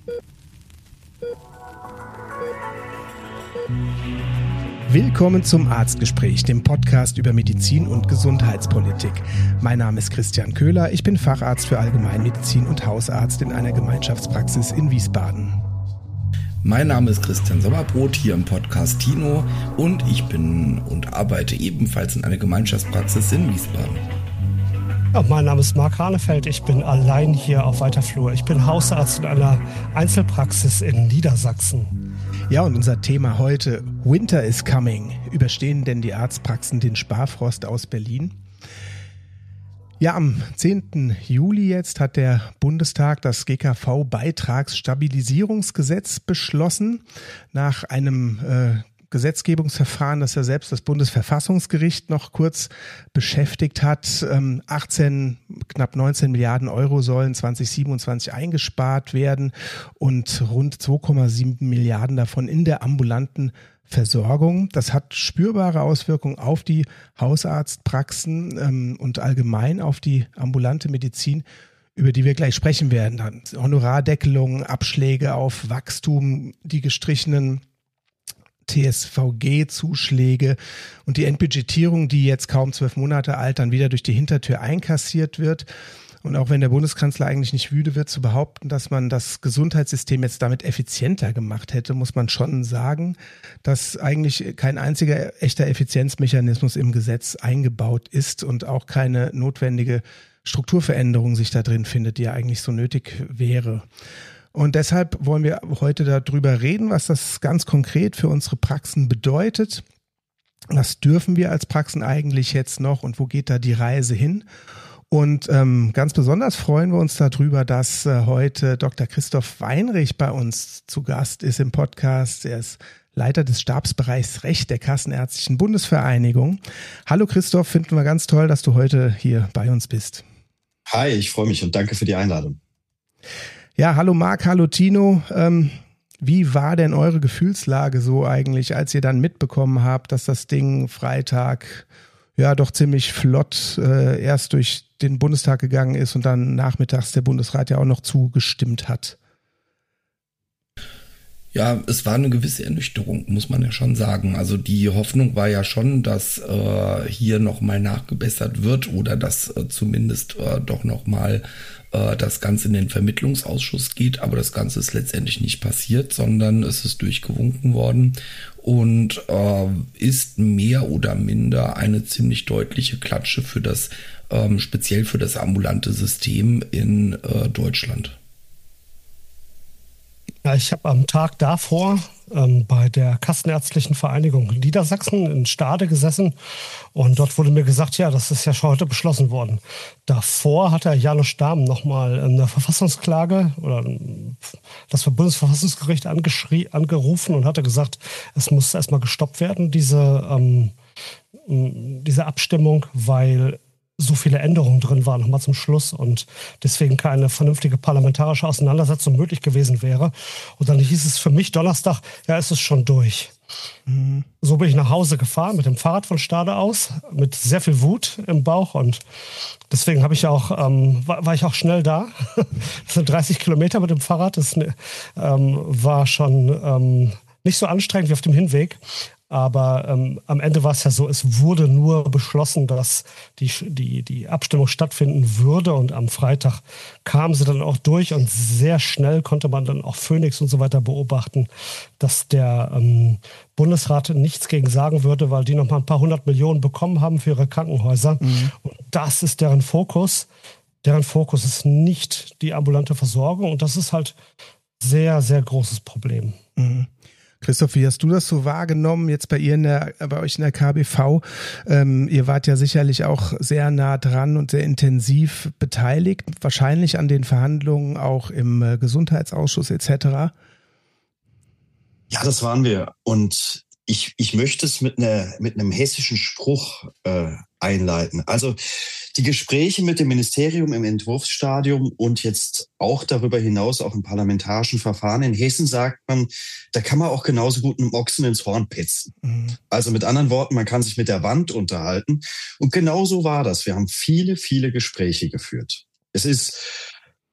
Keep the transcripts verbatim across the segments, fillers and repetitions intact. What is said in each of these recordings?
Willkommen zum Arztgespräch, dem Podcast über Medizin und Gesundheitspolitik. Mein Name ist Christian Köhler, ich bin Facharzt für Allgemeinmedizin und Hausarzt in einer Gemeinschaftspraxis in Wiesbaden. Mein Name ist Christian Sommerbrot, hier im Podcast Tino, und ich bin und arbeite ebenfalls in einer Gemeinschaftspraxis in Wiesbaden. Ja, mein Name ist Marc Hanefeld, ich bin allein hier auf weiter Flur. Ich bin Hausarzt in einer Einzelpraxis in Niedersachsen. Ja, und unser Thema heute: Winter is coming. Überstehen denn die Arztpraxen den Sparfrost aus Berlin? Ja, am zehnten Juli jetzt hat der Bundestag das G K V-Beitragsstabilisierungsgesetz beschlossen. Nach einem äh, Gesetzgebungsverfahren, das ja selbst das Bundesverfassungsgericht noch kurz beschäftigt hat. Ähm, achtzehn, knapp neunzehn Milliarden Euro sollen zwanzig siebenundzwanzig eingespart werden und rund zwei Komma sieben Milliarden davon in der ambulanten Versorgung. Das hat spürbare Auswirkungen auf die Hausarztpraxen ähm, und allgemein auf die ambulante Medizin, über die wir gleich sprechen werden. Dann Honorardeckelungen, Abschläge auf Wachstum, die gestrichenen T S V G-Zuschläge und die Entbudgetierung, die jetzt kaum zwölf Monate alt dann wieder durch die Hintertür einkassiert wird. Und auch wenn der Bundeskanzler eigentlich nicht müde wird zu behaupten, dass man das Gesundheitssystem jetzt damit effizienter gemacht hätte, muss man schon sagen, dass eigentlich kein einziger echter Effizienzmechanismus im Gesetz eingebaut ist und auch keine notwendige Strukturveränderung sich da drin findet, die ja eigentlich so nötig wäre. Und deshalb wollen wir heute darüber reden, was das ganz konkret für unsere Praxen bedeutet. Was dürfen wir als Praxen eigentlich jetzt noch und wo geht da die Reise hin? Und ähm, ganz besonders freuen wir uns darüber, dass äh, heute Doktor Christoph Weinrich bei uns zu Gast ist im Podcast. Er ist Leiter des Stabsbereichs Recht der Kassenärztlichen Bundesvereinigung. Hallo Christoph, finden wir ganz toll, dass du heute hier bei uns bist. Hi, ich freue mich und danke für die Einladung. Ja, hallo Marc, hallo Tino. Ähm, wie war denn eure Gefühlslage so eigentlich, als ihr dann mitbekommen habt, dass das Ding Freitag ja doch ziemlich flott äh, erst durch den Bundestag gegangen ist und dann nachmittags der Bundesrat ja auch noch zugestimmt hat? Ja, es war eine gewisse Ernüchterung, muss man ja schon sagen. Also die Hoffnung war ja schon, dass äh, hier nochmal nachgebessert wird oder dass äh, zumindest äh, doch nochmal äh, das Ganze in den Vermittlungsausschuss geht. Aber das Ganze ist letztendlich nicht passiert, sondern es ist durchgewunken worden und äh, ist mehr oder minder eine ziemlich deutliche Klatsche für das, ähm, speziell für das ambulante System in äh, Deutschland. Ja, ich habe am Tag davor ähm, bei der Kassenärztlichen Vereinigung Niedersachsen in Stade gesessen und dort wurde mir gesagt, ja, das ist ja schon heute beschlossen worden. Davor hat der Janusz Dahm nochmal eine Verfassungsklage oder das Bundesverfassungsgericht angeschrie, angerufen und hatte gesagt, es muss erstmal gestoppt werden, diese, ähm, diese Abstimmung, weil so viele Änderungen drin waren, nochmal zum Schluss und deswegen keine vernünftige parlamentarische Auseinandersetzung möglich gewesen wäre. Und dann hieß es für mich Donnerstag, ja, es ist schon durch. Mhm. So bin ich nach Hause gefahren mit dem Fahrrad von Stade aus, mit sehr viel Wut im Bauch und deswegen habe ich auch, ähm, war, war ich auch schnell da. Das sind dreißig Kilometer mit dem Fahrrad, das ähm, war schon ähm, nicht so anstrengend wie auf dem Hinweg. Aber ähm, am Ende war es ja so, es wurde nur beschlossen, dass die, die, die Abstimmung stattfinden würde. Und am Freitag kam sie dann auch durch und sehr schnell konnte man dann auch Phoenix und so weiter beobachten, dass der ähm, Bundesrat nichts gegen sagen würde, weil die noch mal ein paar hundert Millionen bekommen haben für ihre Krankenhäuser. Mhm. Und das ist deren Fokus. Deren Fokus ist nicht die ambulante Versorgung. Und das ist halt sehr, sehr großes Problem. Mhm. Christoph, wie hast du das so wahrgenommen jetzt bei ihr in der, bei euch in der K B V? Ähm, ihr wart ja sicherlich auch sehr nah dran und sehr intensiv beteiligt, wahrscheinlich an den Verhandlungen auch im äh, Gesundheitsausschuss et cetera. Ja, das waren wir. Und ich, ich möchte es mit einer, mit einem hessischen Spruch äh, einleiten. Also die Gespräche mit dem Ministerium im Entwurfsstadium und jetzt auch darüber hinaus auch im parlamentarischen Verfahren in Hessen sagt man, da kann man auch genauso gut einem Ochsen ins Horn petzen. Mhm. Also mit anderen Worten, man kann sich mit der Wand unterhalten. Und genau so war das. Wir haben viele, viele Gespräche geführt. Es ist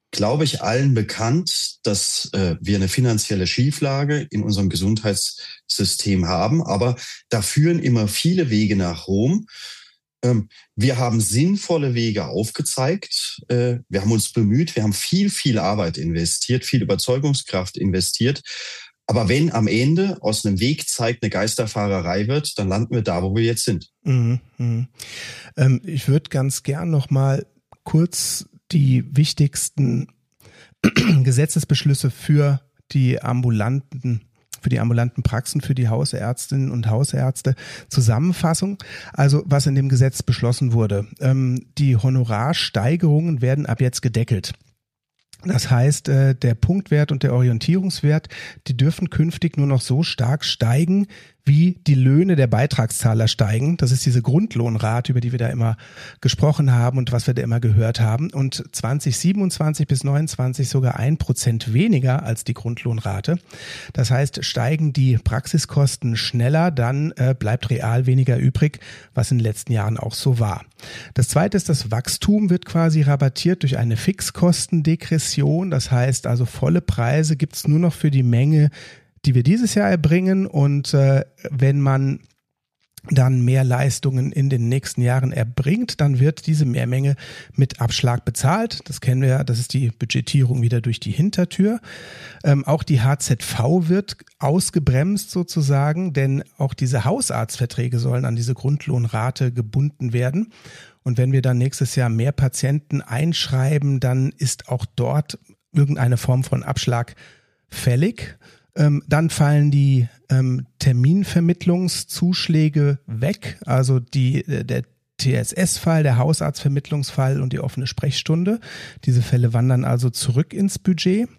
glaube ich, allen bekannt, dass äh, wir eine finanzielle Schieflage in unserem Gesundheitssystem haben. Aber da führen immer viele Wege nach Rom. Ähm, wir haben sinnvolle Wege aufgezeigt. Äh, wir haben uns bemüht. Wir haben viel, viel Arbeit investiert, viel Überzeugungskraft investiert. Aber wenn am Ende aus einem Wegzeig eine Geisterfahrerei wird, dann landen wir da, wo wir jetzt sind. Mhm, mhm. Ähm, ich würde ganz gern noch mal kurz die wichtigsten Gesetzesbeschlüsse für die ambulanten, für die ambulanten Praxen, für die Hausärztinnen und Hausärzte Zusammenfassung. Also was in dem Gesetz beschlossen wurde. Ähm, die Honorarsteigerungen werden ab jetzt gedeckelt. Das heißt, der Punktwert und der Orientierungswert, die dürfen künftig nur noch so stark steigen, wie die Löhne der Beitragszahler steigen. Das ist diese Grundlohnrate, über die wir da immer gesprochen haben und was wir da immer gehört haben. Und zwanzig siebenundzwanzig bis neunundzwanzig sogar ein Prozent weniger als die Grundlohnrate. Das heißt, steigen die Praxiskosten schneller, dann äh, bleibt real weniger übrig, was in den letzten Jahren auch so war. Das zweite ist, das Wachstum wird quasi rabattiert durch eine Fixkostendegression. Das heißt also, volle Preise gibt es nur noch für die Menge, die wir dieses Jahr erbringen, und äh, wenn man dann mehr Leistungen in den nächsten Jahren erbringt, dann wird diese Mehrmenge mit Abschlag bezahlt. Das kennen wir ja, das ist die Budgetierung wieder durch die Hintertür. Ähm, auch die H Z V wird ausgebremst sozusagen, denn auch diese Hausarztverträge sollen an diese Grundlohnrate gebunden werden. Und wenn wir dann nächstes Jahr mehr Patienten einschreiben, dann ist auch dort irgendeine Form von Abschlag fällig. Ähm, dann fallen die ähm, Terminvermittlungszuschläge weg, also die, der T S S-Fall, der Hausarztvermittlungsfall und die offene Sprechstunde. Diese Fälle wandern also zurück ins Budget.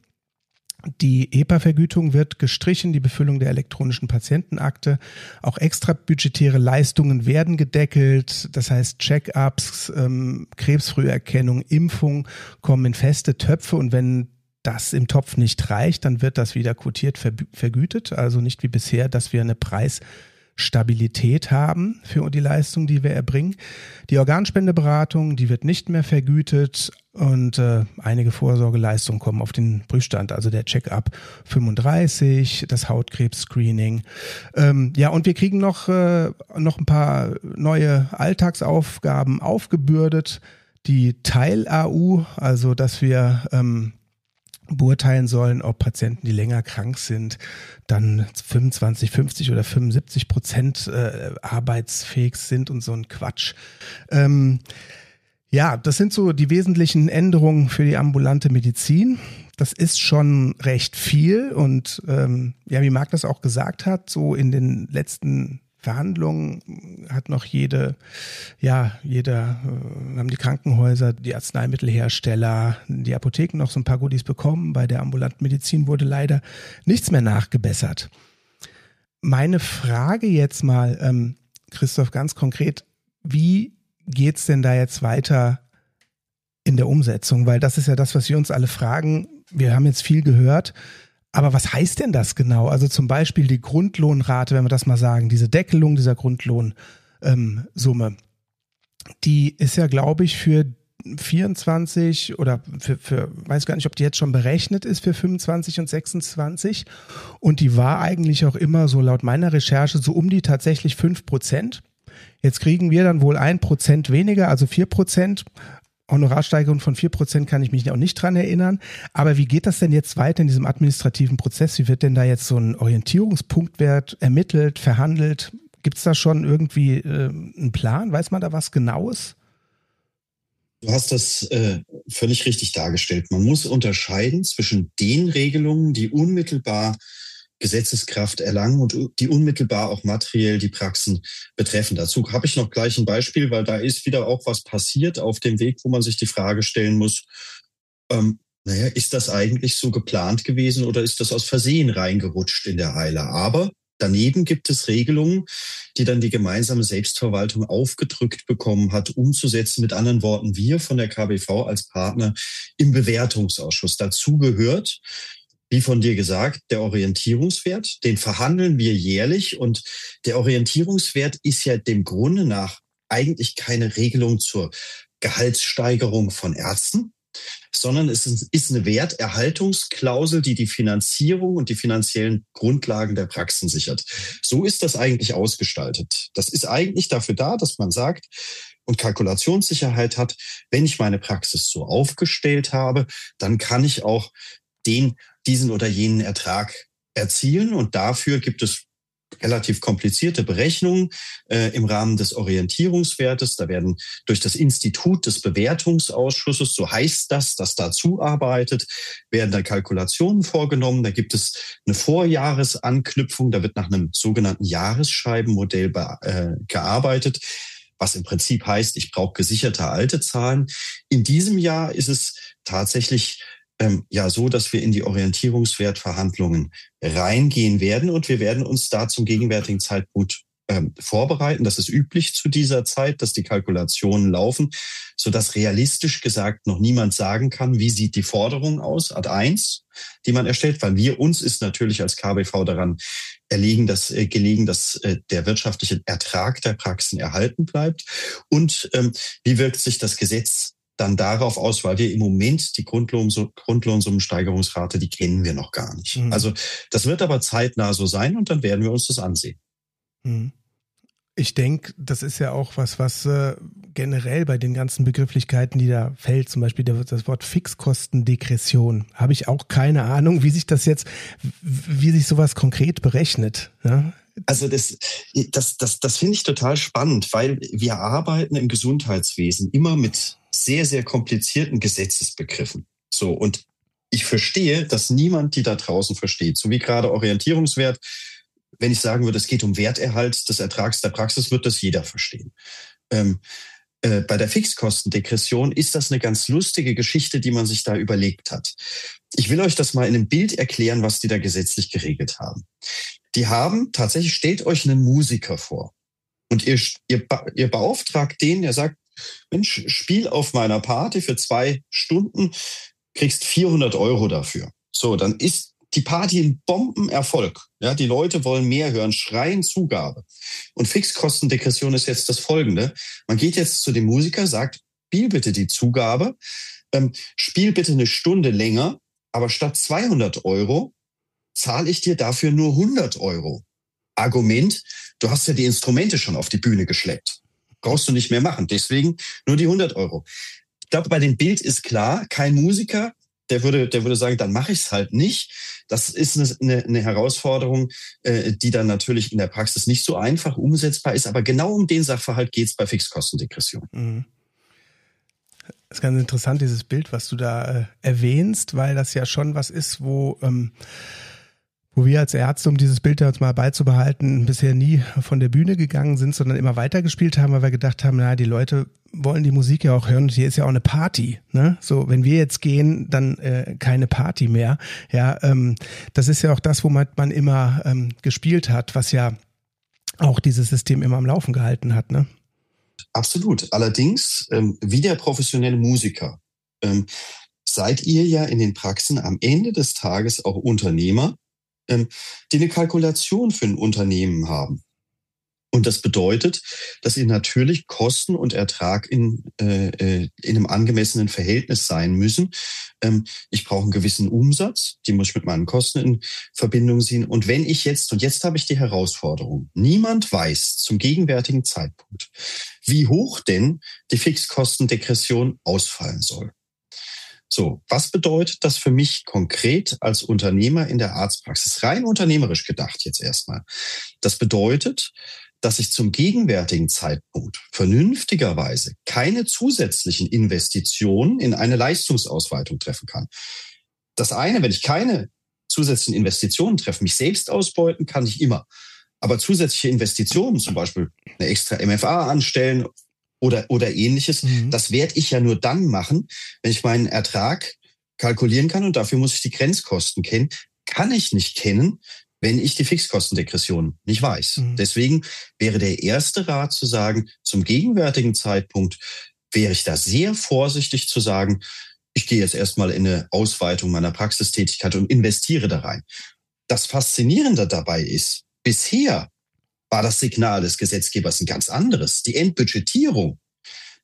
Die E P A-Vergütung wird gestrichen, die Befüllung der elektronischen Patientenakte. Auch extrabudgetäre Leistungen werden gedeckelt. Das heißt, Check-ups, ähm, Krebsfrüherkennung, Impfung kommen in feste Töpfe, und wenn das im Topf nicht reicht, dann wird das wieder quotiert vergütet. Also nicht wie bisher, dass wir eine Preisstabilität haben für die Leistung, die wir erbringen. Die Organspendeberatung, die wird nicht mehr vergütet, und äh, einige Vorsorgeleistungen kommen auf den Prüfstand, also der Check-up fünfunddreißig, das Hautkrebs-Screening. Ähm, ja, und wir kriegen noch, äh, noch ein paar neue Alltagsaufgaben aufgebürdet. Die Teil-A U, also dass wir ähm, beurteilen sollen, ob Patienten, die länger krank sind, dann fünfundzwanzig, fünfzig oder fünfundsiebzig Prozent äh, arbeitsfähig sind und so ein Quatsch. Ähm, ja, das sind so die wesentlichen Änderungen für die ambulante Medizin. Das ist schon recht viel, und ähm, ja, wie Marc das auch gesagt hat, so in den letzten Verhandlungen hat noch jede, ja, jeder, äh, haben die Krankenhäuser, die Arzneimittelhersteller, die Apotheken noch so ein paar Goodies bekommen. Bei der ambulanten Medizin wurde leider nichts mehr nachgebessert. Meine Frage jetzt mal, ähm, Christoph, ganz konkret, wie geht's denn da jetzt weiter in der Umsetzung? Weil das ist ja das, was wir uns alle fragen. Wir haben jetzt viel gehört. Aber was heißt denn das genau? Also zum Beispiel die Grundlohnrate, wenn wir das mal sagen, diese Deckelung dieser Grundlohnsumme, ähm, die ist ja, glaube ich, für vierundzwanzig oder für, für, weiß gar nicht, ob die jetzt schon berechnet ist für fünfundzwanzig und sechsundzwanzig. Und die war eigentlich auch immer so laut meiner Recherche so um die tatsächlich fünf Prozent. Jetzt kriegen wir dann wohl ein Prozent weniger, also vier Prozent. Honorarsteigerung von vier Prozent kann ich mich auch nicht dran erinnern. Aber wie geht das denn jetzt weiter in diesem administrativen Prozess? Wie wird denn da jetzt so ein Orientierungspunktwert ermittelt, verhandelt? Gibt es da schon irgendwie äh, einen Plan? Weiß man da was Genaues? Du hast das äh, völlig richtig dargestellt. Man muss unterscheiden zwischen den Regelungen, die unmittelbar Gesetzeskraft erlangen und die unmittelbar auch materiell die Praxen betreffen. Dazu habe ich noch gleich ein Beispiel, weil da ist wieder auch was passiert auf dem Weg, wo man sich die Frage stellen muss, ähm, naja, ist das eigentlich so geplant gewesen oder ist das aus Versehen reingerutscht in der Eile? Aber daneben gibt es Regelungen, die dann die gemeinsame Selbstverwaltung aufgedrückt bekommen hat, umzusetzen. Mit anderen Worten, wir von der K B V als Partner im Bewertungsausschuss. Dazu gehört, wie von dir gesagt, der Orientierungswert, den verhandeln wir jährlich, und der Orientierungswert ist ja dem Grunde nach eigentlich keine Regelung zur Gehaltssteigerung von Ärzten, sondern es ist eine Werterhaltungsklausel, die die Finanzierung und die finanziellen Grundlagen der Praxen sichert. So ist das eigentlich ausgestaltet. Das ist eigentlich dafür da, dass man sagt und Kalkulationssicherheit hat, wenn ich meine Praxis so aufgestellt habe, dann kann ich auch den, diesen oder jenen Ertrag erzielen. Und dafür gibt es relativ komplizierte Berechnungen äh, im Rahmen des Orientierungswertes. Da werden durch das Institut des Bewertungsausschusses, so heißt das, das dazu arbeitet, werden da Kalkulationen vorgenommen. Da gibt es eine Vorjahresanknüpfung. Da wird nach einem sogenannten Jahresscheibenmodell be- äh, gearbeitet, was im Prinzip heißt, ich brauche gesicherte alte Zahlen. In diesem Jahr ist es tatsächlich Ähm, ja so, dass wir in die Orientierungswertverhandlungen reingehen werden und wir werden uns da zum gegenwärtigen Zeitpunkt ähm, vorbereiten. Das ist üblich zu dieser Zeit, dass die Kalkulationen laufen, sodass realistisch gesagt noch niemand sagen kann, wie sieht die Forderung aus, Ad eins, die man erstellt, weil wir uns ist natürlich als K B V daran erlegen, dass, äh, gelegen, dass äh, der wirtschaftliche Ertrag der Praxen erhalten bleibt. Und ähm, wie wirkt sich das Gesetz dann darauf aus, weil wir im Moment die Grundlohn, Grundlohnsummensteigerungsrate, die kennen wir noch gar nicht. Mhm. Also das wird aber zeitnah so sein und dann werden wir uns das ansehen. Mhm. Ich denke, das ist ja auch was, was äh, generell bei den ganzen Begrifflichkeiten, die da fällt, zum Beispiel der, das Wort Fixkostendegression, habe ich auch keine Ahnung, wie sich das jetzt, wie sich sowas konkret berechnet. Ja? Also das, das, das, das finde ich total spannend, weil wir arbeiten im Gesundheitswesen immer mit sehr, sehr komplizierten Gesetzesbegriffen. So, und ich verstehe, dass niemand die da draußen versteht. So wie gerade Orientierungswert. Wenn ich sagen würde, es geht um Werterhalt des Ertrags der Praxis, wird das jeder verstehen. Ähm, äh, bei der Fixkostendegression ist das eine ganz lustige Geschichte, die man sich da überlegt hat. Ich will euch das mal in einem Bild erklären, was die da gesetzlich geregelt haben. Die haben tatsächlich, stellt euch einen Musiker vor und ihr, ihr, ihr beauftragt den, der sagt, Mensch, spiel auf meiner Party für zwei Stunden, kriegst vierhundert Euro dafür. So, dann ist die Party ein Bombenerfolg. Ja, die Leute wollen mehr hören, schreien Zugabe. Und Fixkostendegression ist jetzt das Folgende. Man geht jetzt zu dem Musiker, sagt, spiel bitte die Zugabe, ähm, spiel bitte eine Stunde länger, aber statt zweihundert Euro zahle ich dir dafür nur hundert Euro. Argument, du hast ja die Instrumente schon auf die Bühne geschleppt. Brauchst du nicht mehr machen. Deswegen nur die hundert Euro. Ich glaube, bei dem Bild ist klar, kein Musiker, der würde, der würde sagen, dann mache ich es halt nicht. Das ist eine, eine Herausforderung, äh, die dann natürlich in der Praxis nicht so einfach umsetzbar ist. Aber genau um den Sachverhalt geht es bei Fixkostendegression. Mhm. Das ist ganz interessant, dieses Bild, was du da äh, erwähnst, weil das ja schon was ist, wo... Ähm wo wir als Ärzte, um dieses Bild uns mal beizubehalten, bisher nie von der Bühne gegangen sind, sondern immer weitergespielt haben, weil wir gedacht haben, na, die Leute wollen die Musik ja auch hören und hier ist ja auch eine Party, ne? So, wenn wir jetzt gehen, dann äh, keine Party mehr. Ja, ähm, das ist ja auch das, womit man immer ähm, gespielt hat, was ja auch dieses System immer am Laufen gehalten hat, ne? Absolut. Allerdings, ähm, wie der professionelle Musiker, ähm, seid ihr ja in den Praxen am Ende des Tages auch Unternehmer, die eine Kalkulation für ein Unternehmen haben. Und das bedeutet, dass ihr natürlich Kosten und Ertrag in, äh, in einem angemessenen Verhältnis sein müssen. Ähm, ich brauche einen gewissen Umsatz, die muss ich mit meinen Kosten in Verbindung sehen. Und wenn ich jetzt, und jetzt habe ich die Herausforderung, niemand weiß zum gegenwärtigen Zeitpunkt, wie hoch denn die Fixkostendegression ausfallen soll. So, was bedeutet das für mich konkret als Unternehmer in der Arztpraxis? Rein unternehmerisch gedacht jetzt erstmal. Das bedeutet, dass ich zum gegenwärtigen Zeitpunkt vernünftigerweise keine zusätzlichen Investitionen in eine Leistungsausweitung treffen kann. Das eine, wenn ich keine zusätzlichen Investitionen treffe, mich selbst ausbeuten, kann ich immer. Aber zusätzliche Investitionen, zum Beispiel eine extra M F A anstellen, Oder, oder ähnliches. Mhm. Das werde ich ja nur dann machen, wenn ich meinen Ertrag kalkulieren kann und dafür muss ich die Grenzkosten kennen. Kann ich nicht kennen, wenn ich die Fixkostendegression nicht weiß. Mhm. Deswegen wäre der erste Rat zu sagen, zum gegenwärtigen Zeitpunkt wäre ich da sehr vorsichtig zu sagen, ich gehe jetzt erstmal in eine Ausweitung meiner Praxistätigkeit und investiere da rein. Das Faszinierende dabei ist, bisher war das Signal des Gesetzgebers ein ganz anderes. Die Entbudgetierung,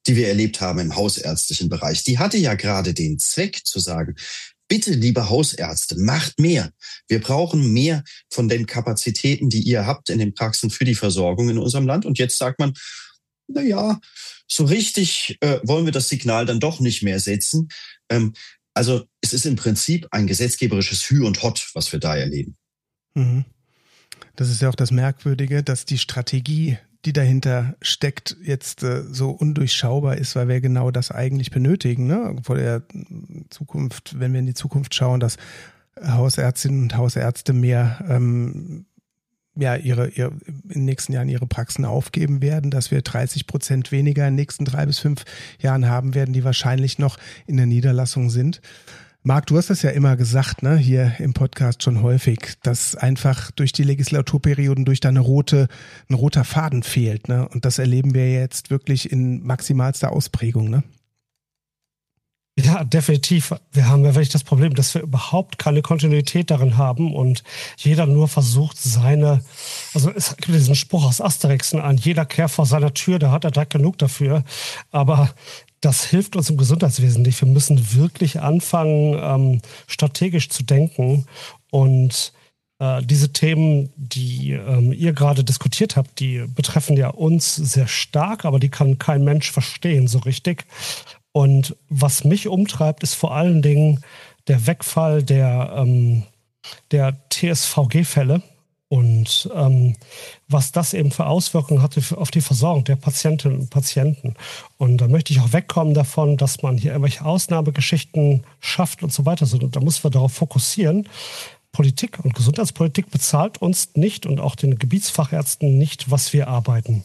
die wir erlebt haben im hausärztlichen Bereich, die hatte ja gerade den Zweck zu sagen, bitte, liebe Hausärzte, macht mehr. Wir brauchen mehr von den Kapazitäten, die ihr habt in den Praxen für die Versorgung in unserem Land. Und jetzt sagt man, na ja, so richtig äh, wollen wir das Signal dann doch nicht mehr setzen. Ähm, also es ist im Prinzip ein gesetzgeberisches Hü und Hott, was wir da erleben. Mhm. Das ist ja auch das Merkwürdige, dass die Strategie, die dahinter steckt, jetzt äh, so undurchschaubar ist, weil wir genau das eigentlich benötigen, ne? Vor der Zukunft, wenn wir in die Zukunft schauen, dass Hausärztinnen und Hausärzte mehr ähm, ja, ihre, ihre in den nächsten Jahren ihre Praxen aufgeben werden, dass wir dreißig Prozent weniger in den nächsten drei bis fünf Jahren haben werden, die wahrscheinlich noch in der Niederlassung sind. Marc, du hast das ja immer gesagt, ne, hier im Podcast schon häufig, dass einfach durch die Legislaturperioden durch da eine rote, ein roter Faden fehlt, ne? Und das erleben wir jetzt wirklich in maximalster Ausprägung, ne? Ja, definitiv. Wir haben ja wirklich das Problem, dass wir überhaupt keine Kontinuität darin haben und jeder nur versucht, seine, also es gibt diesen Spruch aus Asterix, an jeder Kehr vor seiner Tür, da hat er direkt genug dafür. Aber das hilft uns im Gesundheitswesen nicht. Wir müssen wirklich anfangen, ähm, strategisch zu denken. Und äh, diese Themen, die ähm, ihr gerade diskutiert habt, die betreffen ja uns sehr stark, aber die kann kein Mensch verstehen so richtig. Und was mich umtreibt, ist vor allen Dingen der Wegfall der, ähm, der T S V G-Fälle. Und ähm, was das eben für Auswirkungen hatte auf die Versorgung der Patientinnen und Patienten. Und da möchte ich auch wegkommen davon, dass man hier irgendwelche Ausnahmegeschichten schafft und so weiter. Da müssen wir darauf fokussieren. Politik und Gesundheitspolitik bezahlt uns nicht und auch den Gebietsfachärzten nicht, was wir arbeiten.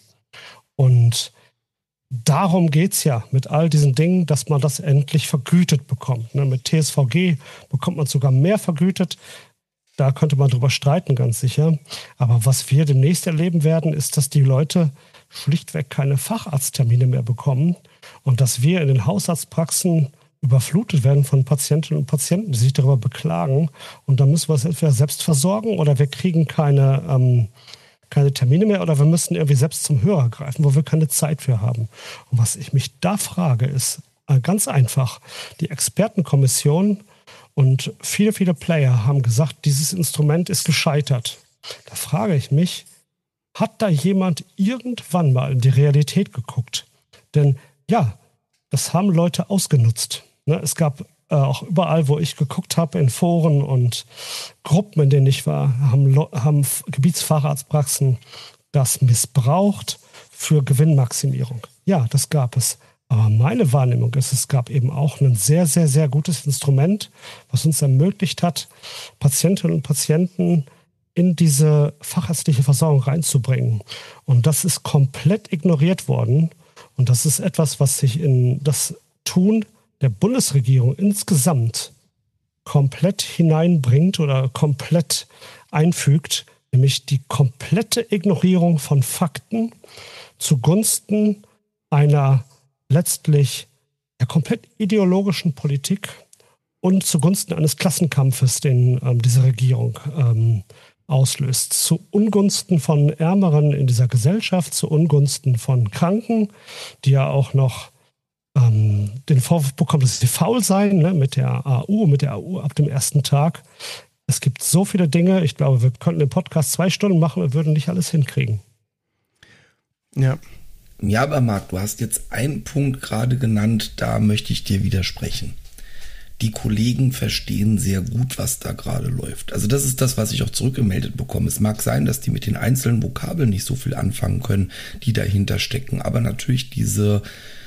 Und darum geht es ja mit all diesen Dingen, dass man das endlich vergütet bekommt. Mit T S V G bekommt man sogar mehr vergütet. Da könnte man drüber streiten, ganz sicher. Aber was wir demnächst erleben werden, ist, dass die Leute schlichtweg keine Facharzttermine mehr bekommen und dass wir in den Hausarztpraxen überflutet werden von Patientinnen und Patienten, die sich darüber beklagen. Und dann müssen wir es entweder selbst versorgen oder wir kriegen keine, ähm, keine Termine mehr oder wir müssen irgendwie selbst zum Hörer greifen, wo wir keine Zeit für haben. Und was ich mich da frage, ist äh, ganz einfach, die Expertenkommission und viele, viele Player haben gesagt, dieses Instrument ist gescheitert. Da frage ich mich, hat da jemand irgendwann mal in die Realität geguckt? Denn ja, das haben Leute ausgenutzt. Es gab äh, auch überall, wo ich geguckt habe, in Foren und Gruppen, in denen ich war, haben, haben Gebietsfacharztpraxen das missbraucht für Gewinnmaximierung. Ja, das gab es. Aber meine Wahrnehmung ist, es gab eben auch ein sehr, sehr, sehr gutes Instrument, was uns ermöglicht hat, Patientinnen und Patienten in diese fachärztliche Versorgung reinzubringen. Und das ist komplett ignoriert worden. Und das ist etwas, was sich in das Tun der Bundesregierung insgesamt komplett hineinbringt oder komplett einfügt, nämlich die komplette Ignorierung von Fakten zugunsten einer letztlich der komplett ideologischen Politik und zugunsten eines Klassenkampfes, den ähm, diese Regierung ähm, auslöst. Zu Ungunsten von Ärmeren in dieser Gesellschaft, zu Ungunsten von Kranken, die ja auch noch ähm, den Vorwurf bekommen, dass sie faul seien, ne, mit der A U, mit der A U ab dem ersten Tag. Es gibt so viele Dinge, ich glaube, wir könnten den Podcast zwei Stunden machen und würden nicht alles hinkriegen. Ja. Ja, aber Marc, du hast jetzt einen Punkt gerade genannt, da möchte ich dir widersprechen. Die Kollegen verstehen sehr gut, was da gerade läuft. Also das ist das, was ich auch zurückgemeldet bekomme. Es mag sein, dass die mit den einzelnen Vokabeln nicht so viel anfangen können, die dahinter stecken. Aber natürlich diese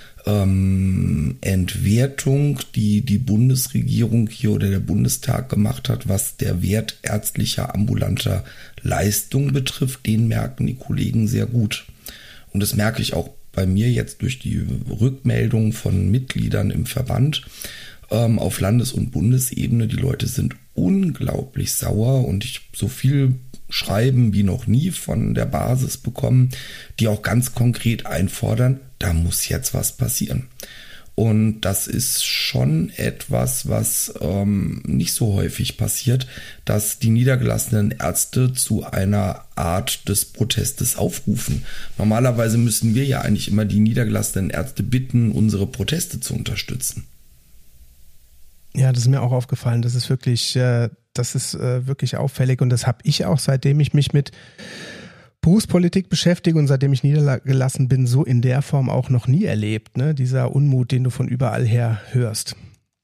ähm, Entwertung, die die Bundesregierung hier oder der Bundestag gemacht hat, was der Wert ärztlicher ambulanter Leistung betrifft, den merken die Kollegen sehr gut. Und das merke ich auch bei mir jetzt durch die Rückmeldung von Mitgliedern im Verband ähm, auf Landes- und Bundesebene. Die Leute sind unglaublich sauer und ich so viel Schreiben wie noch nie von der Basis bekommen, die auch ganz konkret einfordern, da muss jetzt was passieren. Und das ist schon etwas, was ähm, nicht so häufig passiert, dass die niedergelassenen Ärzte zu einer Art des Protestes aufrufen. Normalerweise müssen wir ja eigentlich immer die niedergelassenen Ärzte bitten, unsere Proteste zu unterstützen. Ja, das ist mir auch aufgefallen. Das ist wirklich, äh, das ist äh, wirklich auffällig und das habe ich auch, seitdem ich mich mit Berufspolitik beschäftige und seitdem ich niedergelassen bin, so in der Form auch noch nie erlebt, ne? Dieser Unmut, den du von überall her hörst.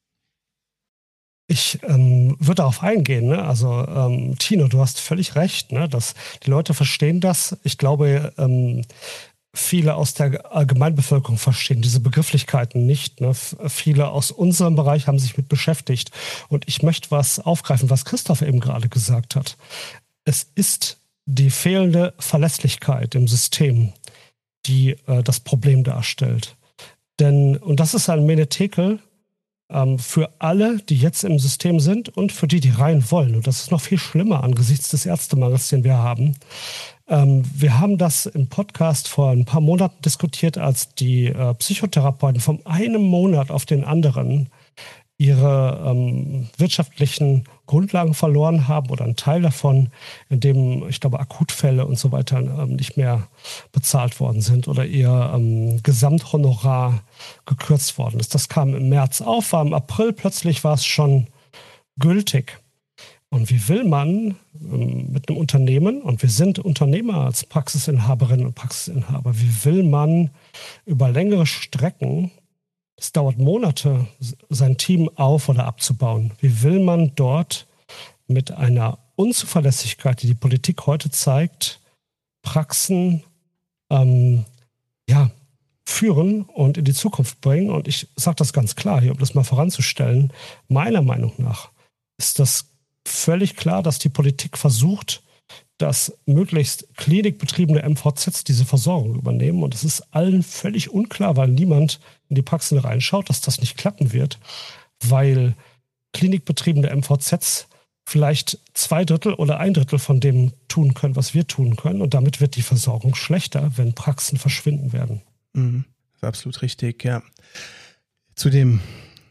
Ich ähm, würde darauf eingehen, ne? Also ähm, Tino, du hast völlig recht, ne? Dass die Leute verstehen das. Ich glaube, ähm, viele aus der Allgemeinbevölkerung verstehen diese Begrifflichkeiten nicht, ne? Viele aus unserem Bereich haben sich mit beschäftigt. Und ich möchte was aufgreifen, was Christoph eben gerade gesagt hat. Es ist die fehlende Verlässlichkeit im System, die äh, das Problem darstellt. Denn, und das ist ein Menetekel ähm, für alle, die jetzt im System sind und für die, die rein wollen. Und das ist noch viel schlimmer angesichts des Ärztemangels, den wir haben. Ähm, wir haben das im Podcast vor ein paar Monaten diskutiert, als die äh, Psychotherapeuten von einem Monat auf den anderen ihre ähm, wirtschaftlichen Grundlagen verloren haben oder einen Teil davon, indem, ich glaube, Akutfälle und so weiter ähm, nicht mehr bezahlt worden sind oder ihr ähm, Gesamthonorar gekürzt worden ist. Das kam im März auf, war im April, plötzlich war es schon gültig. Und wie will man ähm, mit einem Unternehmen, und wir sind Unternehmer als Praxisinhaberinnen und Praxisinhaber, wie will man über längere Strecken, es dauert Monate, sein Team auf- oder abzubauen. Wie will man dort mit einer Unzuverlässigkeit, die die Politik heute zeigt, Praxen ähm, ja, führen und in die Zukunft bringen? Und ich sage das ganz klar hier, um das mal voranzustellen. Meiner Meinung nach ist das völlig klar, dass die Politik versucht, dass möglichst klinikbetriebene M V Zs diese Versorgung übernehmen. Und es ist allen völlig unklar, weil niemand in die Praxen reinschaut, dass das nicht klappen wird, weil klinikbetriebene M V Zs vielleicht zwei Drittel oder ein Drittel von dem tun können, was wir tun können. Und damit wird die Versorgung schlechter, wenn Praxen verschwinden werden. Mhm, das ist absolut richtig, ja. Zu dem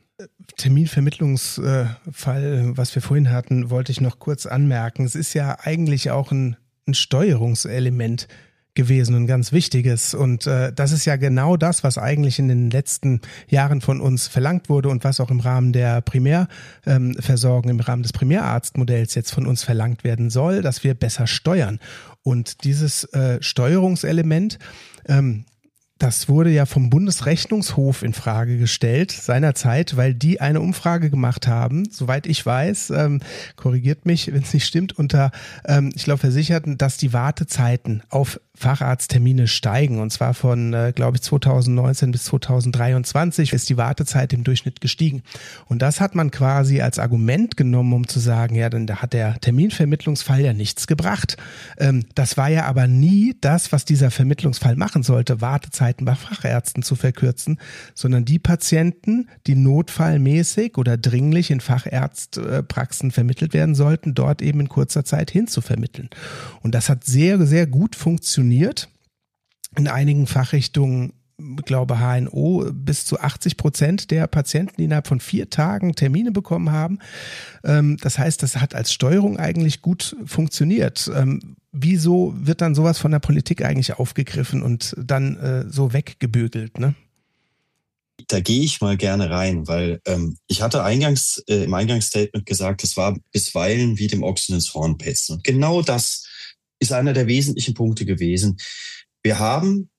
Terminvermittlungsfall, was wir vorhin hatten, wollte ich noch kurz anmerken. Es ist ja eigentlich auch ein, ein Steuerungselement gewesen, ein ganz wichtiges. Und äh, das ist ja genau das, was eigentlich in den letzten Jahren von uns verlangt wurde und was auch im Rahmen der Primärversorgung, ähm, im Rahmen des Primärarztmodells jetzt von uns verlangt werden soll, dass wir besser steuern. Und dieses äh, Steuerungselement, ähm, das wurde ja vom Bundesrechnungshof in Frage gestellt seinerzeit, weil die eine Umfrage gemacht haben, soweit ich weiß, ähm, korrigiert mich, wenn es nicht stimmt, unter, ähm, ich glaube, Versicherten, dass die Wartezeiten auf Facharzttermine steigen. Und zwar von, äh, glaube ich, zweitausendneunzehn bis zweitausenddreiundzwanzig ist die Wartezeit im Durchschnitt gestiegen. Und das hat man quasi als Argument genommen, um zu sagen, ja, dann hat der Terminvermittlungsfall ja nichts gebracht. Ähm, das war ja aber nie das, was dieser Vermittlungsfall machen sollte, Wartezeiten bei Fachärzten zu verkürzen, sondern die Patienten, die notfallmäßig oder dringlich in Facharztpraxen vermittelt werden sollten, dort eben in kurzer Zeit hinzuvermitteln. Und das hat sehr, sehr gut funktioniert. In einigen Fachrichtungen, ich glaube H N O, bis zu achtzig Prozent der Patienten, die innerhalb von vier Tagen Termine bekommen haben. Das heißt, das hat als Steuerung eigentlich gut funktioniert. Wieso wird dann sowas von der Politik eigentlich aufgegriffen und dann so weggebügelt, ne? Da gehe ich mal gerne rein, weil ähm, ich hatte eingangs äh, im Eingangsstatement gesagt, es war bisweilen wie dem Ochsen ins Horn petzen. Und genau das ist einer der wesentlichen Punkte gewesen. Wir haben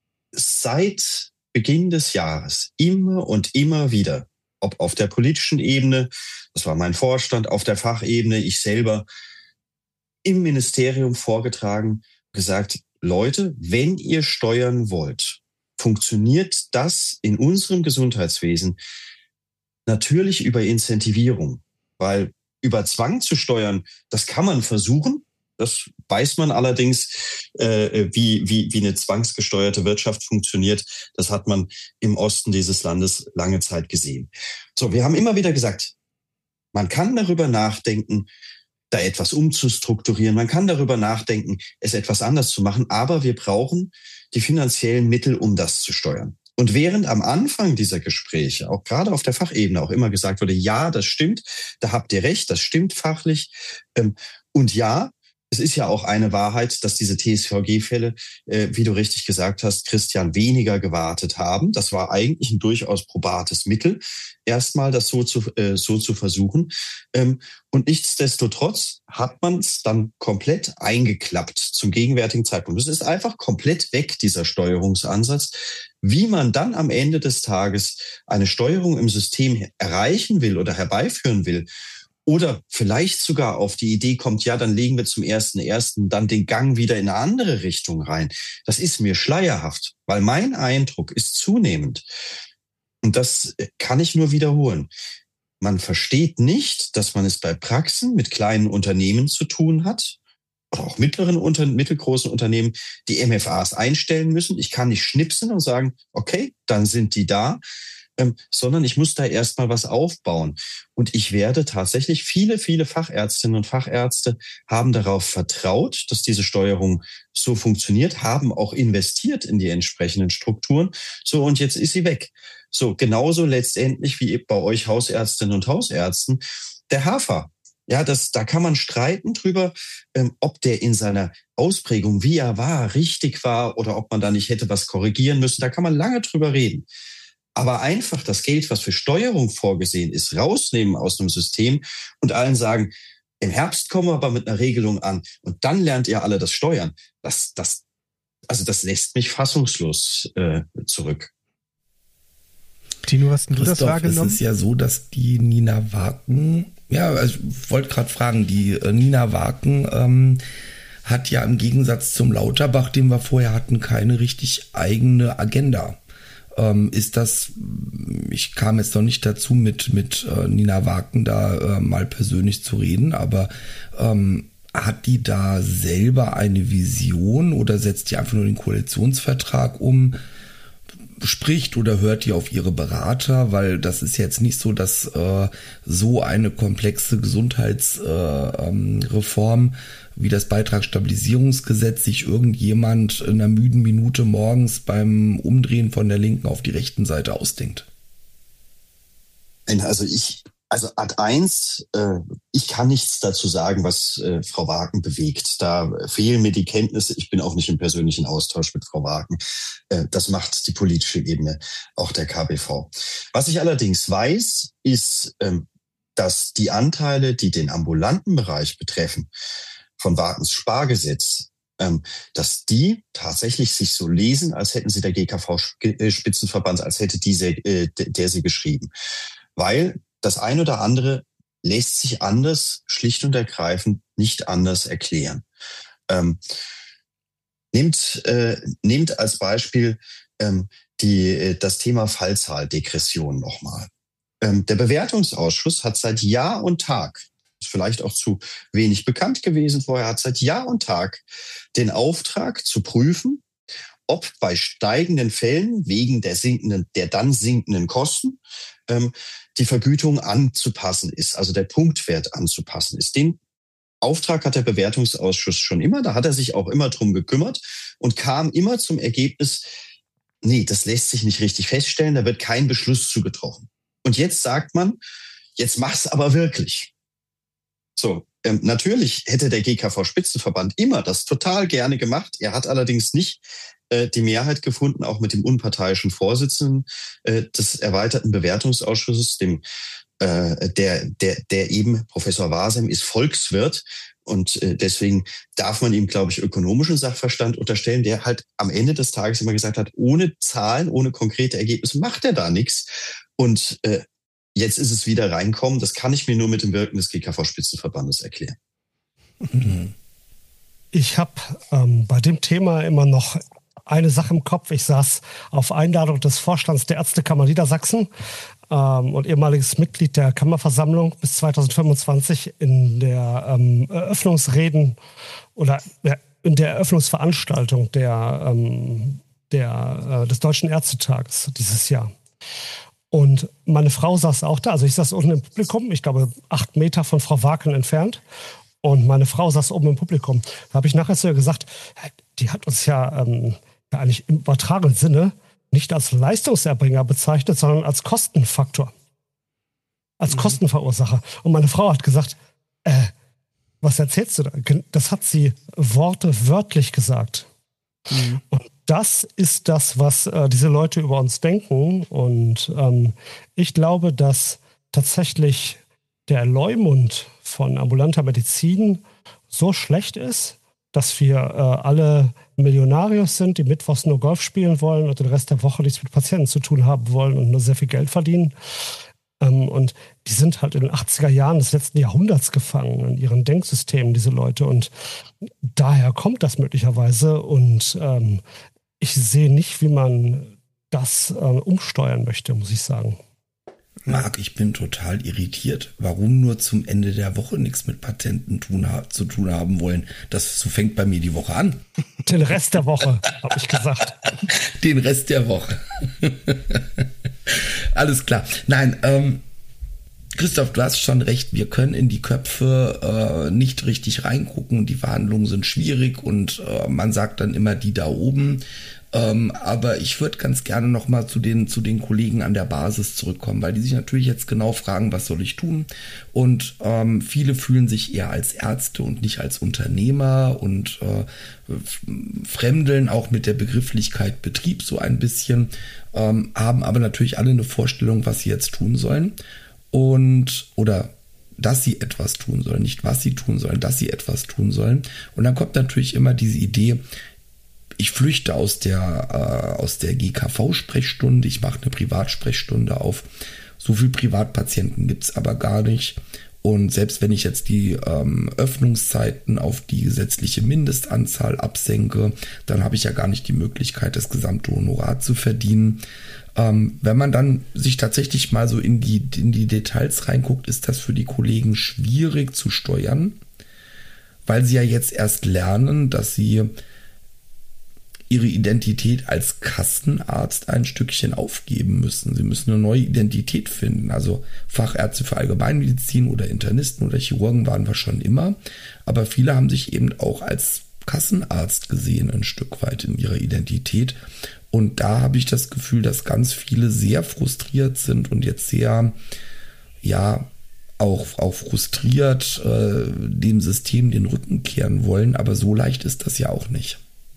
seit Beginn des Jahres immer und immer wieder, ob auf der politischen Ebene, das war mein Vorstand, auf der Fachebene, ich selber, im Ministerium vorgetragen, gesagt, Leute, wenn ihr steuern wollt, funktioniert das in unserem Gesundheitswesen natürlich über Incentivierung, weil über Zwang zu steuern, das kann man versuchen. Das weiß man allerdings, äh, wie, wie, wie eine zwangsgesteuerte Wirtschaft funktioniert. Das hat man im Osten dieses Landes lange Zeit gesehen. So, wir haben immer wieder gesagt, man kann darüber nachdenken, da etwas umzustrukturieren. Man kann darüber nachdenken, es etwas anders zu machen. Aber wir brauchen die finanziellen Mittel, um das zu steuern. Und während am Anfang dieser Gespräche, auch gerade auf der Fachebene, auch immer gesagt wurde, ja, das stimmt, da habt ihr recht, das stimmt fachlich. Und ja, es ist ja auch eine Wahrheit, dass diese T S V G-Fälle, äh, wie du richtig gesagt hast, Christian, weniger gewartet haben. Das war eigentlich ein durchaus probates Mittel, erstmal das so zu, äh, so zu versuchen. Ähm, und nichtsdestotrotz hat man es dann komplett eingeklappt zum gegenwärtigen Zeitpunkt. Es ist einfach komplett weg, dieser Steuerungsansatz. Wie man dann am Ende des Tages eine Steuerung im System erreichen will oder herbeiführen will, oder vielleicht sogar auf die Idee kommt, ja, dann legen wir zum ersten ersten dann den Gang wieder in eine andere Richtung rein. Das ist mir schleierhaft, weil mein Eindruck ist zunehmend, und das kann ich nur wiederholen, man versteht nicht, dass man es bei Praxen mit kleinen Unternehmen zu tun hat, oder auch mittleren, unter, mittelgroßen Unternehmen, die M F As einstellen müssen. Ich kann nicht schnipsen und sagen, okay, dann sind die da. Ähm, sondern ich muss da erstmal was aufbauen. Und ich werde tatsächlich, viele, viele Fachärztinnen und Fachärzte haben darauf vertraut, dass diese Steuerung so funktioniert, haben auch investiert in die entsprechenden Strukturen. So, und jetzt ist sie weg. So, genauso letztendlich wie bei euch Hausärztinnen und Hausärzten, der Hafer. Ja, das, da kann man streiten drüber, ähm, ob der in seiner Ausprägung, wie er war, richtig war oder ob man da nicht hätte was korrigieren müssen. Da kann man lange drüber reden. Aber einfach das Geld, was für Steuerung vorgesehen ist, rausnehmen aus dem System und allen sagen, im Herbst kommen wir aber mit einer Regelung an und dann lernt ihr alle das Steuern. Das, das, also das lässt mich fassungslos äh, zurück. Tino, hast du das wahrgenommen? Es ist ja so, dass die Nina Waken, ja, also ich wollte gerade fragen, die äh, Nina Waken ähm, hat ja im Gegensatz zum Lauterbach, den wir vorher hatten, keine richtig eigene Agenda. Ähm, ist das, ich kam jetzt noch nicht dazu, mit, mit äh, Nina Waken da äh, mal persönlich zu reden, aber ähm, hat die da selber eine Vision oder setzt die einfach nur den Koalitionsvertrag um, spricht oder hört die auf ihre Berater? Weil das ist jetzt nicht so, dass äh, so eine komplexe Gesundheitsreform äh, ähm, wie das Beitragsstabilisierungsgesetz sich irgendjemand in einer müden Minute morgens beim Umdrehen von der linken auf die rechten Seite ausdenkt. Also ich, also Ad eins, äh, ich kann nichts dazu sagen, was äh, Frau Waken bewegt. Da fehlen mir die Kenntnisse. Ich bin auch nicht im persönlichen Austausch mit Frau Waken. Äh, das macht die politische Ebene, auch der K B V. Was ich allerdings weiß, ist, ähm, dass die Anteile, die den ambulanten Bereich betreffen, von Wakens Spargesetz, ähm, dass die tatsächlich sich so lesen, als hätten sie der G K V-Spitzenverband, als hätte diese, äh, der sie geschrieben. Weil das ein oder andere lässt sich anders, schlicht und ergreifend nicht anders erklären. Ähm, nehmt, äh, nehmt als Beispiel ähm, die, das Thema Fallzahldegression nochmal. Ähm, der Bewertungsausschuss hat seit Jahr und Tag, ist vielleicht auch zu wenig bekannt gewesen vorher, hat seit Jahr und Tag den Auftrag zu prüfen, ob bei steigenden Fällen wegen der sinkenden, der dann sinkenden Kosten ähm, die Vergütung anzupassen ist, also der Punktwert anzupassen ist. Den Auftrag hat der Bewertungsausschuss schon immer, da hat er sich auch immer drum gekümmert und kam immer zum Ergebnis, nee, das lässt sich nicht richtig feststellen, da wird kein Beschluss zu getroffen. Und jetzt sagt man, jetzt mach's aber wirklich. So, ähm, natürlich hätte der G K V-Spitzenverband immer das total gerne gemacht. Er hat allerdings nicht äh, die Mehrheit gefunden, auch mit dem unparteiischen Vorsitzenden äh, des erweiterten Bewertungsausschusses, dem äh, der der der eben Professor Wasem ist Volkswirt und äh, deswegen darf man ihm, glaube ich, ökonomischen Sachverstand unterstellen, der halt am Ende des Tages immer gesagt hat, ohne Zahlen, ohne konkrete Ergebnisse macht er da nichts. Und äh, jetzt ist es wieder reinkommen. Das kann ich mir nur mit dem Wirken des G K V-Spitzenverbandes erklären. Ich habe ähm, bei dem Thema immer noch eine Sache im Kopf. Ich saß auf Einladung des Vorstands der Ärztekammer Niedersachsen ähm, und ehemaliges Mitglied der Kammerversammlung bis zweitausendfünfundzwanzig in der ähm, Eröffnungsreden oder ja, in der Eröffnungsveranstaltung der, ähm, der, äh, des Deutschen Ärztetages dieses Jahr. Und meine Frau saß auch da, also ich saß unten im Publikum, ich glaube acht Meter von Frau Waken entfernt. Und meine Frau saß oben im Publikum. Da habe ich nachher zu ihr gesagt, die hat uns ja, ähm, ja eigentlich im übertragenen Sinne nicht als Leistungserbringer bezeichnet, sondern als Kostenfaktor. Als mhm. Kostenverursacher. Und meine Frau hat gesagt, äh, was erzählst du da? Das hat sie wortwörtlich gesagt. Mhm. Und das ist das, was äh, diese Leute über uns denken. Und ähm, ich glaube, dass tatsächlich der Leumund von ambulanter Medizin so schlecht ist, dass wir äh, alle Millionarios sind, die mittwochs nur Golf spielen wollen und den Rest der Woche nichts mit Patienten zu tun haben wollen und nur sehr viel Geld verdienen. Ähm, und die sind halt in den achtziger Jahren des letzten Jahrhunderts gefangen in ihren Denksystemen, diese Leute. Und daher kommt das möglicherweise. Und ähm, ich sehe nicht, wie man das äh, umsteuern möchte, muss ich sagen. Marc, ich bin total irritiert, warum nur zum Ende der Woche nichts mit Patenten tun, zu tun haben wollen. Das so fängt bei mir die Woche an. Den Rest der Woche, habe ich gesagt. Den Rest der Woche. Alles klar. Nein, ähm, Christoph, du hast schon recht. Wir können in die Köpfe äh, nicht richtig reingucken. Die Verhandlungen sind schwierig und äh, man sagt dann immer die da oben. Ähm, aber ich würde ganz gerne nochmal zu den, zu den Kollegen an der Basis zurückkommen, weil die sich natürlich jetzt genau fragen, was soll ich tun? Und ähm, viele fühlen sich eher als Ärzte und nicht als Unternehmer und äh, fremdeln auch mit der Begrifflichkeit Betrieb so ein bisschen, ähm, haben aber natürlich alle eine Vorstellung, was sie jetzt tun sollen und oder dass sie etwas tun sollen, nicht was sie tun sollen, dass sie etwas tun sollen. Und dann kommt natürlich immer diese Idee, ich flüchte aus der, äh, aus der G K V-Sprechstunde, ich mache eine Privatsprechstunde auf. So viel Privatpatienten gibt es aber gar nicht. Und selbst wenn ich jetzt die ähm, Öffnungszeiten auf die gesetzliche Mindestanzahl absenke, dann habe ich ja gar nicht die Möglichkeit, das gesamte Honorar zu verdienen. Ähm, wenn man dann sich tatsächlich mal so in die, in die Details reinguckt, ist das für die Kollegen schwierig zu steuern, weil sie ja jetzt erst lernen, dass sie ihre Identität als Kassenarzt ein Stückchen aufgeben müssen. Sie müssen eine neue Identität finden. Also Fachärzte für Allgemeinmedizin oder Internisten oder Chirurgen waren wir schon immer. Aber viele haben sich eben auch als Kassenarzt gesehen, ein Stück weit in ihrer Identität. Und da habe ich das Gefühl, dass ganz viele sehr frustriert sind und jetzt sehr, ja, auch, auch frustriert äh, dem System den Rücken kehren wollen. Aber so leicht ist das ja auch nicht.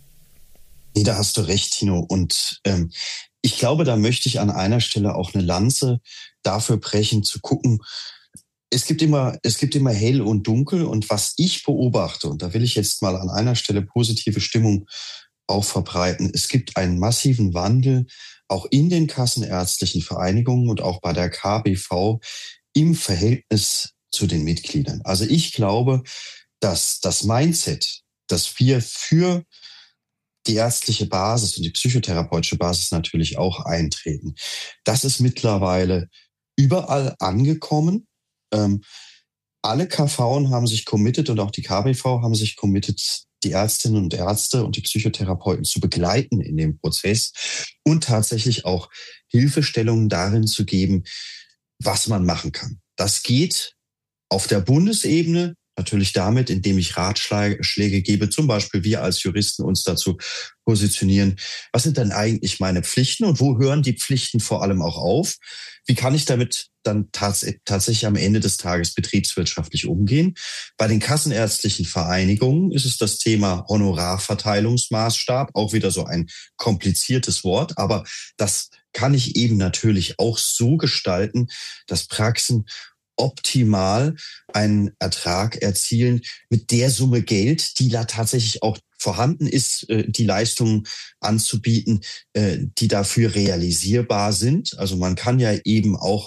Nee, da hast du recht, Tino. Und ähm, ich glaube, da möchte ich an einer Stelle auch eine Lanze dafür brechen, zu gucken. Es gibt immer, es gibt immer hell und dunkel. Und was ich beobachte, und da will ich jetzt mal an einer Stelle positive Stimmung auch verbreiten. Es gibt einen massiven Wandel auch in den kassenärztlichen Vereinigungen und auch bei der K B V im Verhältnis zu den Mitgliedern. Also ich glaube, dass das Mindset, das wir für die ärztliche Basis und die psychotherapeutische Basis natürlich auch eintreten. Das ist mittlerweile überall angekommen. Ähm, alle K Vs haben sich committed und auch die K B V haben sich committed, die Ärztinnen und Ärzte und die Psychotherapeuten zu begleiten in dem Prozess und tatsächlich auch Hilfestellungen darin zu geben, was man machen kann. Das geht auf der Bundesebene natürlich damit, indem ich Ratschläge gebe, zum Beispiel wir als Juristen uns dazu positionieren. Was sind denn eigentlich meine Pflichten und wo hören die Pflichten vor allem auch auf? Wie kann ich damit dann tats- tatsächlich am Ende des Tages betriebswirtschaftlich umgehen? Bei den kassenärztlichen Vereinigungen ist es das Thema Honorarverteilungsmaßstab, auch wieder so ein kompliziertes Wort, aber das kann ich eben natürlich auch so gestalten, dass Praxen optimal einen Ertrag erzielen mit der Summe Geld, die da tatsächlich auch vorhanden ist, die Leistungen anzubieten, die dafür realisierbar sind. Also man kann ja eben auch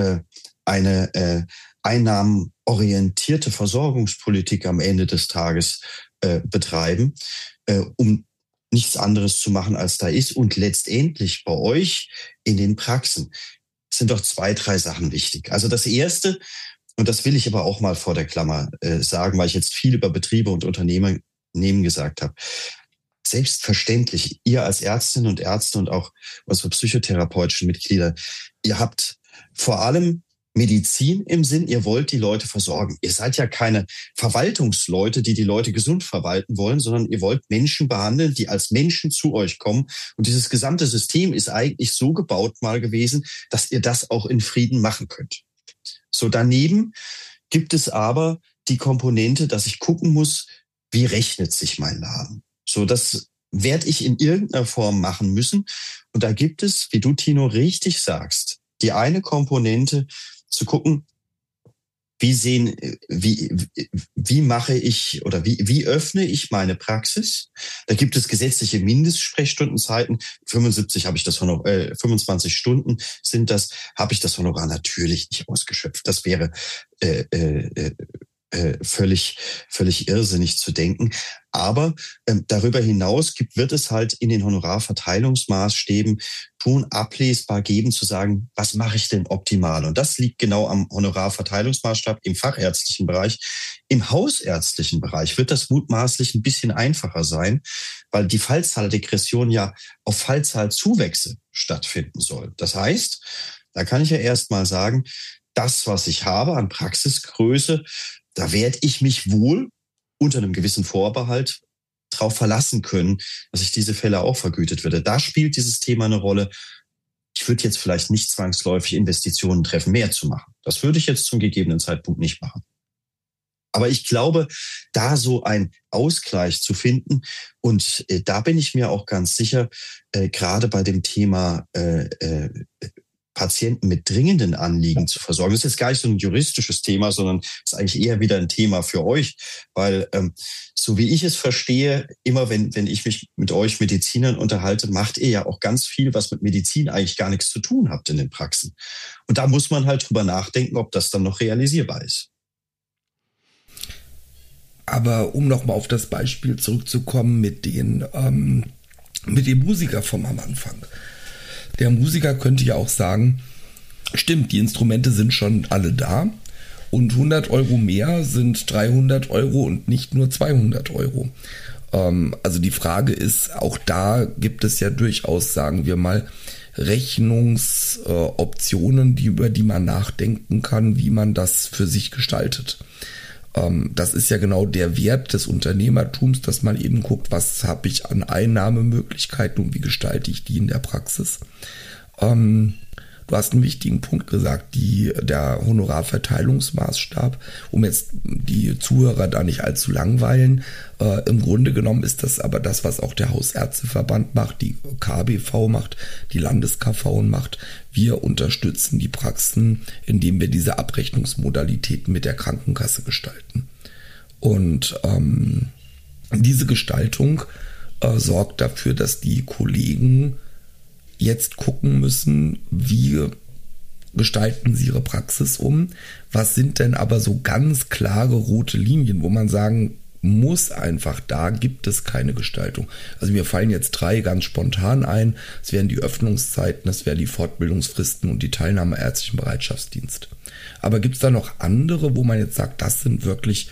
eine einnahmenorientierte Versorgungspolitik am Ende des Tages betreiben, um nichts anderes zu machen, als da ist. Und letztendlich bei euch in den Praxen sind doch zwei, drei Sachen wichtig. Also das Erste, und das will ich aber auch mal vor der Klammer äh, sagen, weil ich jetzt viel über Betriebe und Unternehmen gesagt habe. Selbstverständlich, ihr als Ärztinnen und Ärzte und auch unsere psychotherapeutischen Mitglieder, ihr habt vor allem Medizin im Sinn, ihr wollt die Leute versorgen. Ihr seid ja keine Verwaltungsleute, die die Leute gesund verwalten wollen, sondern ihr wollt Menschen behandeln, die als Menschen zu euch kommen. Und dieses gesamte System ist eigentlich so gebaut mal gewesen, dass ihr das auch in Frieden machen könnt. So, daneben gibt es aber die Komponente, dass ich gucken muss, wie rechnet sich mein Laden? So, das werde ich in irgendeiner Form machen müssen. Und da gibt es, wie du, Tino, richtig sagst, die eine Komponente, zu gucken, wie sehen, wie, wie mache ich oder wie, wie öffne ich meine Praxis? Da gibt es gesetzliche Mindestsprechstundenzeiten. fünfundsiebzig habe ich das Honorar, äh, fünfundzwanzig Stunden sind das, habe ich das Honorar natürlich nicht ausgeschöpft. Das wäre äh, äh, äh, völlig, völlig irrsinnig zu denken. Aber ähm, darüber hinaus gibt, wird es halt in den Honorarverteilungsmaßstäben tun, ablesbar geben, zu sagen, was mache ich denn optimal? Und das liegt genau am Honorarverteilungsmaßstab im fachärztlichen Bereich. Im hausärztlichen Bereich wird das mutmaßlich ein bisschen einfacher sein, weil die Fallzahl-Degression ja auf Fallzahlzuwächse stattfinden soll. Das heißt, da kann ich ja erst mal sagen, das, was ich habe an Praxisgröße, da werde ich mich wohl unter einem gewissen Vorbehalt darauf verlassen können, dass ich diese Fälle auch vergütet werde. Da spielt dieses Thema eine Rolle. Ich würde jetzt vielleicht nicht zwangsläufig Investitionen treffen, mehr zu machen. Das würde ich jetzt zum gegebenen Zeitpunkt nicht machen. Aber ich glaube, da so ein Ausgleich zu finden, und äh, da bin ich mir auch ganz sicher, äh, gerade bei dem Thema äh, äh, Patienten mit dringenden Anliegen zu versorgen. Das ist jetzt gar nicht so ein juristisches Thema, sondern ist eigentlich eher wieder ein Thema für euch, weil ähm, so wie ich es verstehe, immer wenn wenn ich mich mit euch Medizinern unterhalte, macht ihr ja auch ganz viel, was mit Medizin eigentlich gar nichts zu tun habt in den Praxen. Und da muss man halt drüber nachdenken, ob das dann noch realisierbar ist. Aber um nochmal auf das Beispiel zurückzukommen mit den ähm, mit dem Musiker vom am Anfang. Der Musiker könnte ja auch sagen, stimmt, die Instrumente sind schon alle da und hundert Euro mehr sind dreihundert Euro und nicht nur zweihundert Euro. Ähm, also die Frage ist, auch da gibt es ja durchaus, sagen wir mal, Rechnungsoptionen, äh, die, über die man nachdenken kann, wie man das für sich gestaltet. Ähm, das ist ja genau der Wert des Unternehmertums, dass man eben guckt, was habe ich an Einnahmemöglichkeiten und wie gestalte ich die in der Praxis. Ähm, du hast einen wichtigen Punkt gesagt, die, der Honorarverteilungsmaßstab, um jetzt die Zuhörer da nicht allzu langweilen. Äh, im Grunde genommen ist das aber das, was auch der Hausärzteverband macht, die K B V macht, die Landes-K V macht. Wir unterstützen die Praxen, indem wir diese Abrechnungsmodalitäten mit der Krankenkasse gestalten. Und ähm, diese Gestaltung äh, sorgt dafür, dass die Kollegen jetzt gucken müssen, wie gestalten sie ihre Praxis um. Was sind denn aber so ganz klare rote Linien, wo man sagen muss einfach, da gibt es keine Gestaltung. Also mir fallen jetzt drei ganz spontan ein. Es wären die Öffnungszeiten, das wären die Fortbildungsfristen und die Teilnahme am ärztlichen Bereitschaftsdienst. Aber gibt es da noch andere, wo man jetzt sagt, das sind wirklich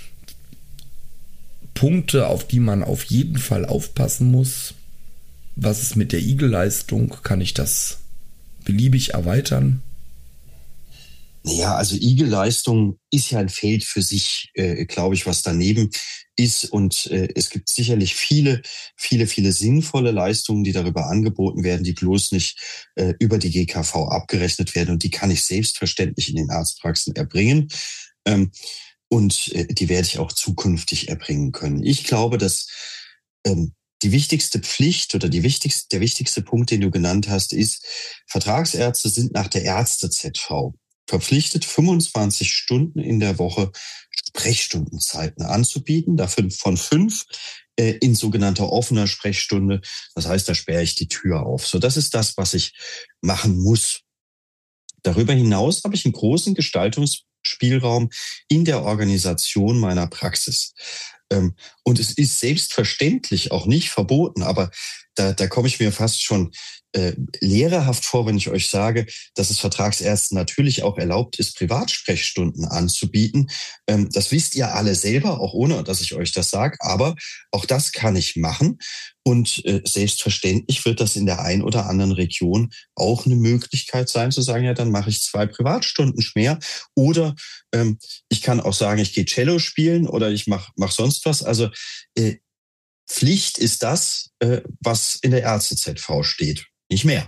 Punkte, auf die man auf jeden Fall aufpassen muss? Was ist mit der I G E-Leistung? Kann ich das beliebig erweitern? Ja, also I G E-Leistung ist ja ein Feld für sich, äh, glaube ich, was daneben ist. Und äh, es gibt sicherlich viele, viele, viele sinnvolle Leistungen, die darüber angeboten werden, die bloß nicht äh, über die G K V abgerechnet werden. Und die kann ich selbstverständlich in den Arztpraxen erbringen. Ähm, und äh, die werde ich auch zukünftig erbringen können. Ich glaube, dass ähm, die wichtigste Pflicht oder die wichtigste, der wichtigste Punkt, den du genannt hast, ist, Vertragsärzte sind nach der Ärzte-Z V verpflichtet, fünfundzwanzig Stunden in der Woche Sprechstundenzeiten anzubieten, dafür von fünf äh, in sogenannter offener Sprechstunde. Das heißt, da sperre ich die Tür auf. So, das ist das, was ich machen muss. Darüber hinaus habe ich einen großen Gestaltungsspielraum in der Organisation meiner Praxis. Und es ist selbstverständlich auch nicht verboten, aber da, da komme ich mir fast schon äh, lehrerhaft vor, wenn ich euch sage, dass es Vertragsärzten natürlich auch erlaubt ist, Privatsprechstunden anzubieten. Ähm, das wisst ihr alle selber, auch ohne, dass ich euch das sage. Aber auch das kann ich machen. Und äh, selbstverständlich wird das in der ein oder anderen Region auch eine Möglichkeit sein, zu sagen, ja, dann mache ich zwei Privatstunden mehr. Oder ähm, ich kann auch sagen, ich gehe Cello spielen oder ich mache mach sonst was. Also äh, Pflicht ist das, äh, was in der Ärzte-Z V steht, nicht mehr.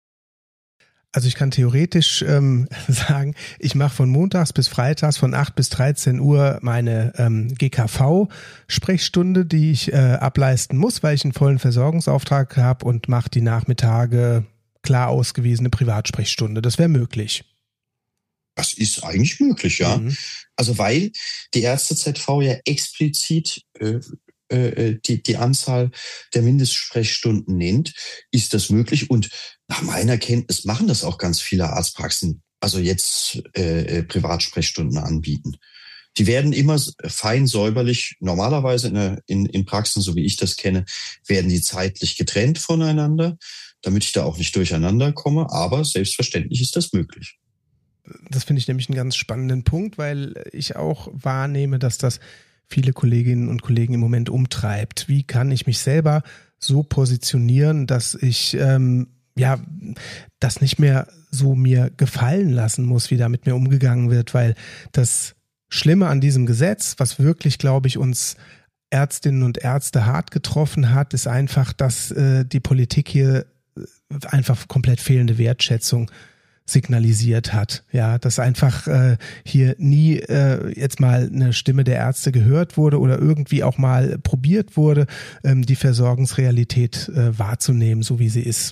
Also ich kann theoretisch ähm, sagen, ich mache von montags bis freitags von acht bis dreizehn Uhr meine ähm, G K V-Sprechstunde, die ich äh, ableisten muss, weil ich einen vollen Versorgungsauftrag habe, und mache die Nachmittage klar ausgewiesene Privatsprechstunde. Das wäre möglich. Das ist eigentlich möglich, ja. Mhm. Also weil die Ärzte-Z V ja explizit äh, Die, die Anzahl der Mindestsprechstunden nennt, ist das möglich. Und nach meiner Kenntnis machen das auch ganz viele Arztpraxen, also jetzt äh, Privatsprechstunden anbieten. Die werden immer fein säuberlich, normalerweise in, der, in, in Praxen, so wie ich das kenne, werden die zeitlich getrennt voneinander, damit ich da auch nicht durcheinander komme. Aber selbstverständlich ist das möglich. Das finde ich nämlich einen ganz spannenden Punkt, weil ich auch wahrnehme, dass das viele Kolleginnen und Kollegen im Moment umtreibt. Wie kann ich mich selber so positionieren, dass ich ähm, ja das nicht mehr so mir gefallen lassen muss, wie da mit mir umgegangen wird, weil das Schlimme an diesem Gesetz, was wirklich, glaube ich, uns Ärztinnen und Ärzte hart getroffen hat, ist einfach, dass äh, die Politik hier einfach komplett fehlende Wertschätzung signalisiert hat, ja, dass einfach äh, hier nie äh, jetzt mal eine Stimme der Ärzte gehört wurde oder irgendwie auch mal probiert wurde, ähm, die Versorgungsrealität äh, wahrzunehmen, so wie sie ist.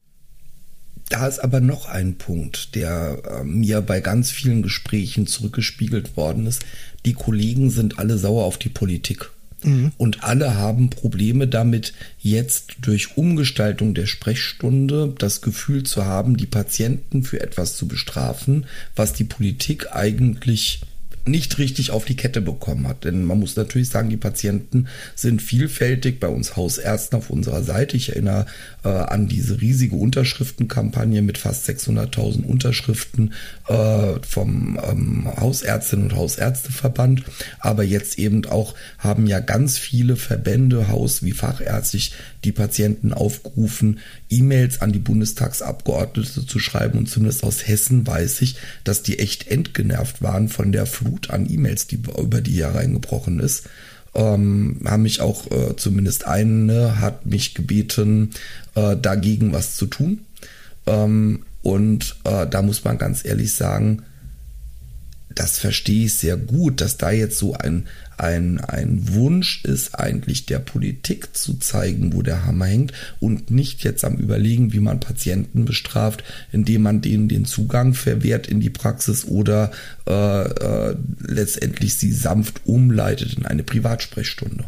Da ist aber noch ein Punkt, der äh, mir bei ganz vielen Gesprächen zurückgespiegelt worden ist. Die Kollegen sind alle sauer auf die Politik. Mhm. Und alle haben Probleme damit, jetzt durch Umgestaltung der Sprechstunde das Gefühl zu haben, die Patienten für etwas zu bestrafen, was die Politik eigentlich nicht richtig auf die Kette bekommen hat. Denn man muss natürlich sagen, die Patienten sind vielfältig, bei uns Hausärzten auf unserer Seite. Ich erinnere äh, an diese riesige Unterschriftenkampagne mit fast sechshunderttausend Unterschriften äh, vom ähm, Hausärztinnen- und Hausärzteverband. Aber jetzt eben auch haben ja ganz viele Verbände, Haus- wie fachärztlich, die Patienten aufgerufen, E-Mails an die Bundestagsabgeordnete zu schreiben. Und zumindest aus Hessen weiß ich, dass die echt entgenervt waren von der Flut an E-Mails, die über die ja reingebrochen ist. Ähm, haben mich auch, äh, zumindest eine hat mich gebeten, äh, dagegen was zu tun. Ähm, und äh, da muss man ganz ehrlich sagen, das verstehe ich sehr gut, dass da jetzt so ein, ein, ein Wunsch ist, eigentlich der Politik zu zeigen, wo der Hammer hängt, und nicht jetzt am Überlegen, wie man Patienten bestraft, indem man denen den Zugang verwehrt in die Praxis oder äh, äh, letztendlich sie sanft umleitet in eine Privatsprechstunde.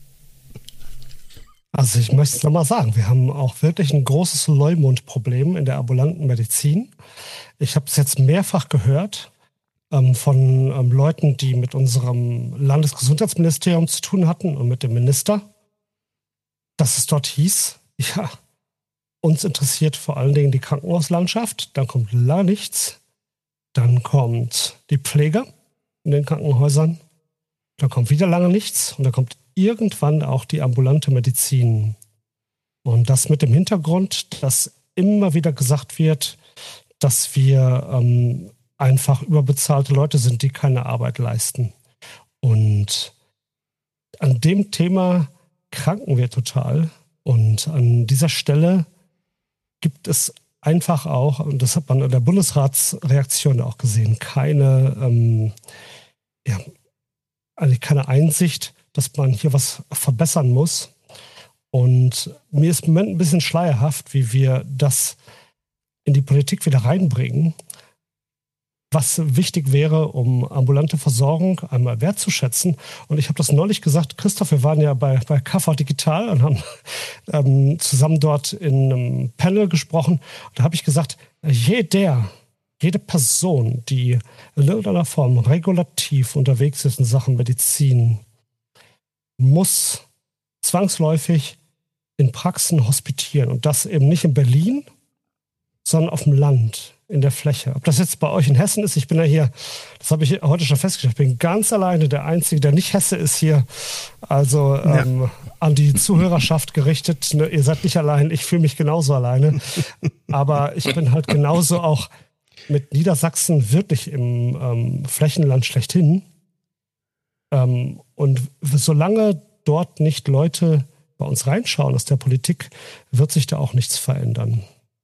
Also ich möchte es nochmal sagen, wir haben auch wirklich ein großes Leumundproblem in der ambulanten Medizin. Ich habe es jetzt mehrfach gehört, von ähm, Leuten, die mit unserem Landesgesundheitsministerium zu tun hatten und mit dem Minister, dass es dort hieß, ja, uns interessiert vor allen Dingen die Krankenhauslandschaft, dann kommt lange nichts, dann kommt die Pflege in den Krankenhäusern, dann kommt wieder lange nichts und dann kommt irgendwann auch die ambulante Medizin. Und das mit dem Hintergrund, dass immer wieder gesagt wird, dass wir ähm, einfach überbezahlte Leute sind, die keine Arbeit leisten. Und an dem Thema kranken wir total. Und an dieser Stelle gibt es einfach auch, und das hat man in der Bundesratsreaktion auch gesehen, keine, ähm, ja, eigentlich keine Einsicht, dass man hier was verbessern muss. Und mir ist im Moment ein bisschen schleierhaft, wie wir das in die Politik wieder reinbringen, was wichtig wäre, um ambulante Versorgung einmal wertzuschätzen. Und ich habe das neulich gesagt, Christoph, wir waren ja bei, bei K V Digital und haben ähm, zusammen dort in einem Panel gesprochen. Und da habe ich gesagt, jeder, jede Person, die in irgendeiner Form regulativ unterwegs ist in Sachen Medizin, muss zwangsläufig in Praxen hospitieren. Und das eben nicht in Berlin, sondern auf dem Land, in der Fläche. Ob das jetzt bei euch in Hessen ist, ich bin ja hier, das habe ich heute schon festgestellt, ich bin ganz alleine der Einzige, der nicht Hesse ist hier. Also ja. ähm, an die Zuhörerschaft gerichtet, ne, ihr seid nicht allein, ich fühle mich genauso alleine. Aber ich bin halt genauso auch mit Niedersachsen wirklich im ähm, Flächenland schlechthin. Ähm, und solange dort nicht Leute bei uns reinschauen aus der Politik, wird sich da auch nichts verändern.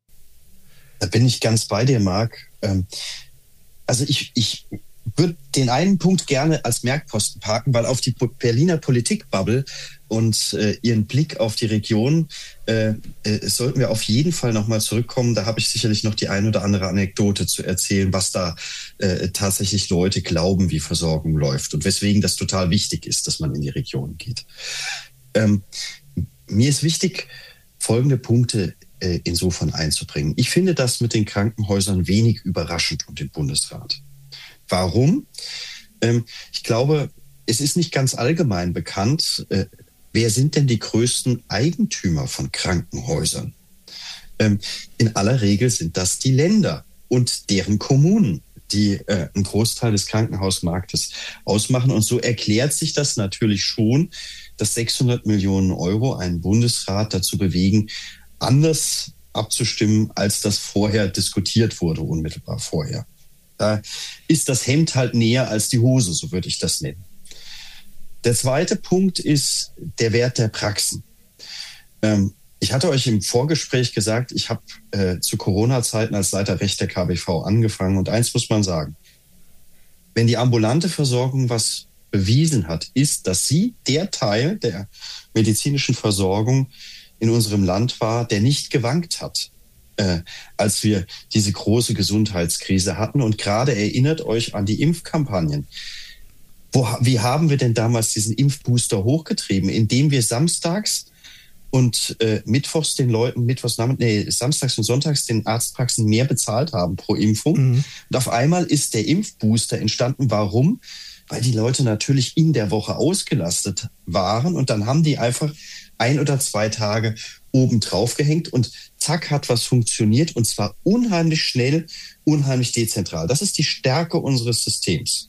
Da bin ich ganz bei dir, Marc. Also ich, ich würde den einen Punkt gerne als Merkposten parken, weil auf die Berliner Politikbubble und äh, ihren Blick auf die Region äh, äh, sollten wir auf jeden Fall nochmal zurückkommen. Da habe ich sicherlich noch die ein oder andere Anekdote zu erzählen, was da äh, tatsächlich Leute glauben, wie Versorgung läuft und weswegen das total wichtig ist, dass man in die Region geht. Ähm, mir ist wichtig, folgende Punkte insofern einzubringen. Ich finde das mit den Krankenhäusern wenig überraschend um den Bundesrat. Warum? Ich glaube, es ist nicht ganz allgemein bekannt, wer sind denn die größten Eigentümer von Krankenhäusern? In aller Regel sind das die Länder und deren Kommunen, die einen Großteil des Krankenhausmarktes ausmachen. Und so erklärt sich das natürlich schon, dass sechshundert Millionen Euro einen Bundesrat dazu bewegen, anders abzustimmen, als das vorher diskutiert wurde, unmittelbar vorher. Da ist das Hemd halt näher als die Hose, so würde ich das nennen. Der zweite Punkt ist der Wert der Praxen. Ähm, ich hatte euch im Vorgespräch gesagt, ich habe äh, zu Corona-Zeiten als Leiter Recht der K B V angefangen und eins muss man sagen, wenn die ambulante Versorgung was bewiesen hat, ist, dass sie der Teil der medizinischen Versorgung in unserem Land war, der nicht gewankt hat, äh, als wir diese große Gesundheitskrise hatten. Und gerade erinnert euch an die Impfkampagnen. Wo, wie haben wir denn damals diesen Impfbooster hochgetrieben? Indem wir samstags und äh, mittwochs den Leuten, mittwochs, nee, samstags und sonntags den Arztpraxen mehr bezahlt haben pro Impfung. Mhm. Und auf einmal ist der Impfbooster entstanden. Warum? Weil die Leute natürlich in der Woche ausgelastet waren und dann haben die einfach ein oder zwei Tage oben drauf gehängt und zack, hat was funktioniert und zwar unheimlich schnell, unheimlich dezentral. Das ist die Stärke unseres Systems.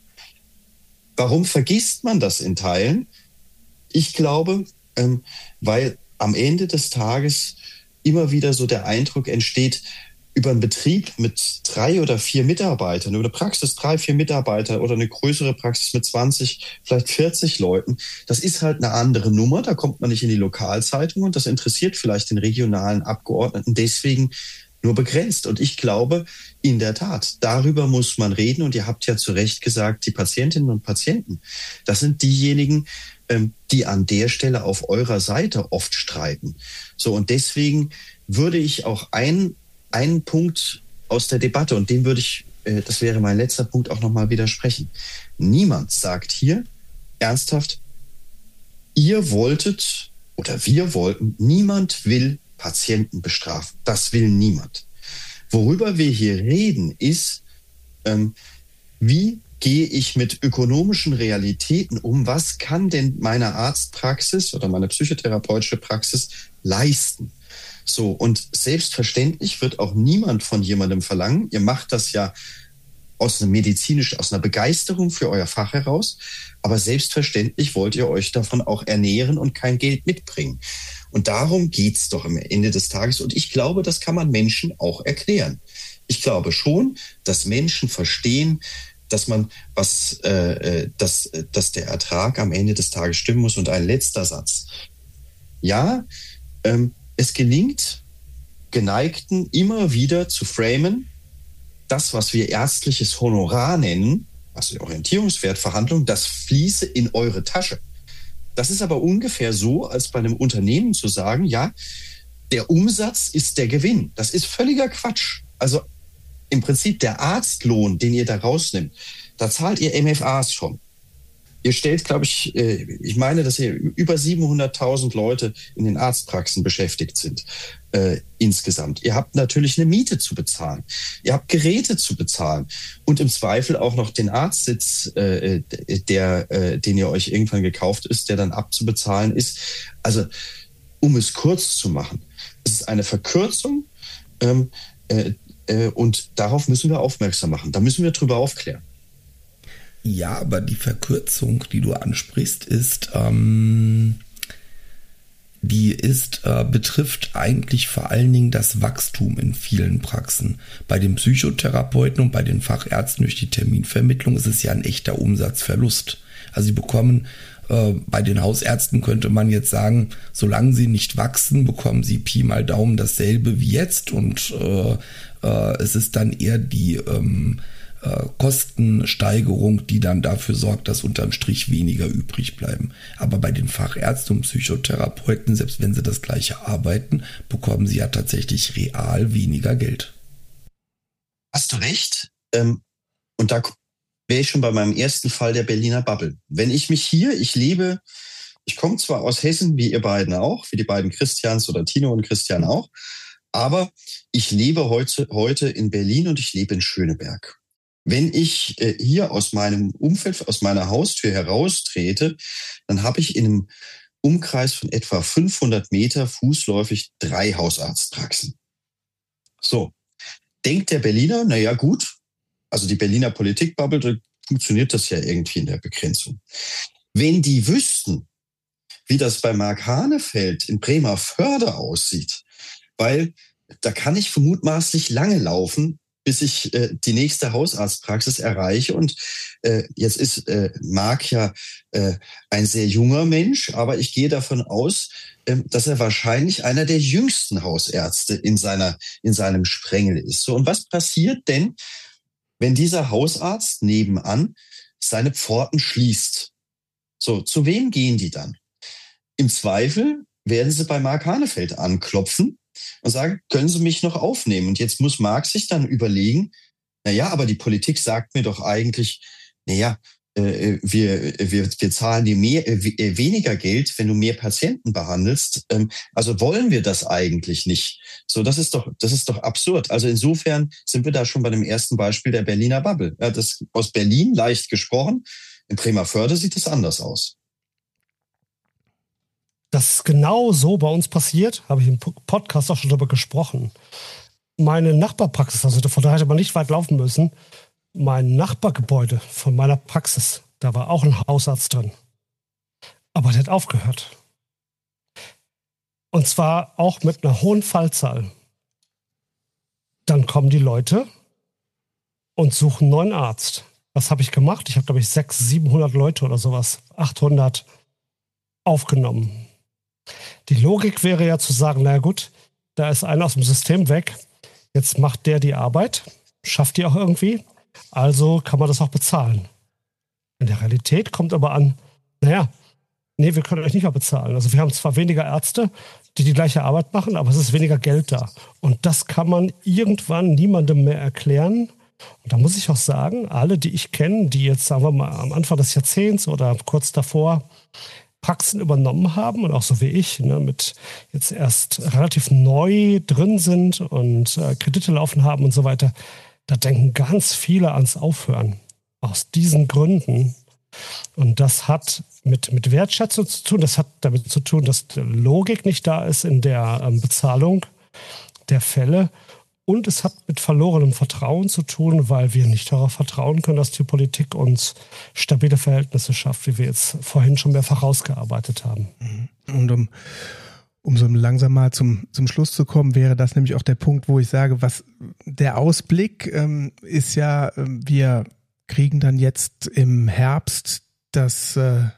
Warum vergisst man das in Teilen? Ich glaube, ähm, weil am Ende des Tages immer wieder so der Eindruck entsteht, über einen Betrieb mit drei oder vier Mitarbeitern, über eine Praxis drei, vier Mitarbeiter oder eine größere Praxis mit zwanzig, vielleicht vierzig Leuten, das ist halt eine andere Nummer. Da kommt man nicht in die Lokalzeitung und das interessiert vielleicht den regionalen Abgeordneten deswegen nur begrenzt. Und ich glaube, in der Tat, darüber muss man reden. Und ihr habt ja zu Recht gesagt, die Patientinnen und Patienten, das sind diejenigen, die an der Stelle auf eurer Seite oft streiten. So, und deswegen würde ich auch ein einen Punkt aus der Debatte, und dem würde ich, äh, das wäre mein letzter Punkt, auch nochmal widersprechen. Niemand sagt hier ernsthaft, ihr wolltet oder wir wollten, niemand will Patienten bestrafen. Das will niemand. Worüber wir hier reden, ist, ähm, wie gehe ich mit ökonomischen Realitäten um? Was kann denn meine Arztpraxis oder meine psychotherapeutische Praxis leisten? So, und selbstverständlich wird auch niemand von jemandem verlangen, ihr macht das ja aus einer medizinischen, aus einer Begeisterung für euer Fach heraus, aber selbstverständlich wollt ihr euch davon auch ernähren und kein Geld mitbringen. Und darum geht's doch am Ende des Tages. Und ich glaube, das kann man Menschen auch erklären. Ich glaube schon, dass Menschen verstehen, dass man was, äh, dass, dass der Ertrag am Ende des Tages stimmen muss. Und ein letzter Satz. Ja, ähm, es gelingt Geneigten immer wieder zu framen, das, was wir ärztliches Honorar nennen, also die Orientierungswertverhandlung, das fließe in eure Tasche. Das ist aber ungefähr so, als bei einem Unternehmen zu sagen, ja, der Umsatz ist der Gewinn. Das ist völliger Quatsch. Also im Prinzip der Arztlohn, den ihr da rausnimmt, da zahlt ihr M F As schon. Ihr stellt, glaube ich, ich meine, dass hier über siebenhunderttausend Leute in den Arztpraxen beschäftigt sind äh, insgesamt. Ihr habt natürlich eine Miete zu bezahlen. Ihr habt Geräte zu bezahlen und im Zweifel auch noch den Arztsitz, äh, der, äh, den ihr euch irgendwann gekauft ist, der dann abzubezahlen ist. Also um es kurz zu machen. Es ist eine Verkürzung ähm, äh, äh, und darauf müssen wir aufmerksam machen. Da müssen wir drüber aufklären. Ja, aber die Verkürzung, die du ansprichst, ist, ähm, die ist, äh, betrifft eigentlich vor allen Dingen das Wachstum in vielen Praxen. Bei den Psychotherapeuten und bei den Fachärzten durch die Terminvermittlung ist es ja ein echter Umsatzverlust. Also sie bekommen, äh, bei den Hausärzten könnte man jetzt sagen, solange sie nicht wachsen, bekommen sie Pi mal Daumen dasselbe wie jetzt und äh, äh, es ist dann eher die ähm, Kostensteigerung, die dann dafür sorgt, dass unterm Strich weniger übrig bleiben. Aber bei den Fachärzten und Psychotherapeuten, selbst wenn sie das gleiche arbeiten, bekommen sie ja tatsächlich real weniger Geld. Hast du recht? Ähm, und da wäre ich schon bei meinem ersten Fall der Berliner Bubble. Wenn ich mich hier, ich lebe, ich komme zwar aus Hessen, wie ihr beiden auch, wie die beiden Christians oder Tino und Christian auch, aber ich lebe heute, heute in Berlin und ich lebe in Schöneberg. Wenn ich äh, hier aus meinem Umfeld, aus meiner Haustür heraustrete, dann habe ich in einem Umkreis von etwa fünfhundert Meter fußläufig drei Hausarztpraxen. So, denkt der Berliner, na ja gut, also die Berliner Politikbubble, da funktioniert das ja irgendwie in der Begrenzung. Wenn die wüssten, wie das bei Mark Hanefeld in Bremervörde aussieht, weil da kann ich vermutmaßlich lange laufen, bis ich äh, die nächste Hausarztpraxis erreiche. Und äh, jetzt ist äh, Marc ja äh, ein sehr junger Mensch, aber ich gehe davon aus, äh, dass er wahrscheinlich einer der jüngsten Hausärzte in seiner in seinem Sprengel ist. So, und was passiert denn, wenn dieser Hausarzt nebenan seine Pforten schließt? So, zu wem gehen die dann? Im Zweifel werden sie bei Mark Hanefeld anklopfen und sagen, können Sie mich noch aufnehmen? Und jetzt muss Marc sich dann überlegen, na ja, aber die Politik sagt mir doch eigentlich, na ja, äh, wir, wir, wir zahlen dir mehr, äh, weniger Geld, wenn du mehr Patienten behandelst. Ähm, also wollen wir das eigentlich nicht? So, das ist doch, das ist doch absurd. Also insofern sind wir da schon bei dem ersten Beispiel der Berliner Bubble. Ja, das aus Berlin leicht gesprochen. In Bremervörde sieht es anders aus. Das ist genau so bei uns passiert, habe ich im Podcast auch schon darüber gesprochen. Meine Nachbarpraxis, also von da hätte man nicht weit laufen müssen, mein Nachbargebäude von meiner Praxis, da war auch ein Hausarzt drin. Aber der hat aufgehört. Und zwar auch mit einer hohen Fallzahl. Dann kommen die Leute und suchen einen neuen Arzt. Was habe ich gemacht? Ich habe, glaube ich, sechshundert, siebenhundert Leute oder sowas, achthundert aufgenommen. Die Logik wäre ja zu sagen, naja gut, da ist einer aus dem System weg, jetzt macht der die Arbeit, schafft die auch irgendwie, also kann man das auch bezahlen. In der Realität kommt aber an, naja, nee, wir können euch nicht mehr bezahlen. Also wir haben zwar weniger Ärzte, die die gleiche Arbeit machen, aber es ist weniger Geld da. Und das kann man irgendwann niemandem mehr erklären. Und da muss ich auch sagen, alle, die ich kenne, die jetzt, sagen wir mal, am Anfang des Jahrzehnts oder kurz davor Praxen übernommen haben und auch so wie ich, ne, mit jetzt erst relativ neu drin sind und äh, Kredite laufen haben und so weiter, da denken ganz viele ans Aufhören. Aus diesen Gründen. Und das hat mit, mit Wertschätzung zu tun, das hat damit zu tun, dass die Logik nicht da ist in der ähm, Bezahlung der Fälle. Und es hat mit verlorenem Vertrauen zu tun, weil wir nicht darauf vertrauen können, dass die Politik uns stabile Verhältnisse schafft, wie wir jetzt vorhin schon mehrfach rausgearbeitet haben. Und um, um so langsam mal zum, zum Schluss zu kommen, wäre das nämlich auch der Punkt, wo ich sage, was der Ausblick ähm, ist ja, äh, wir kriegen dann jetzt im Herbst das äh,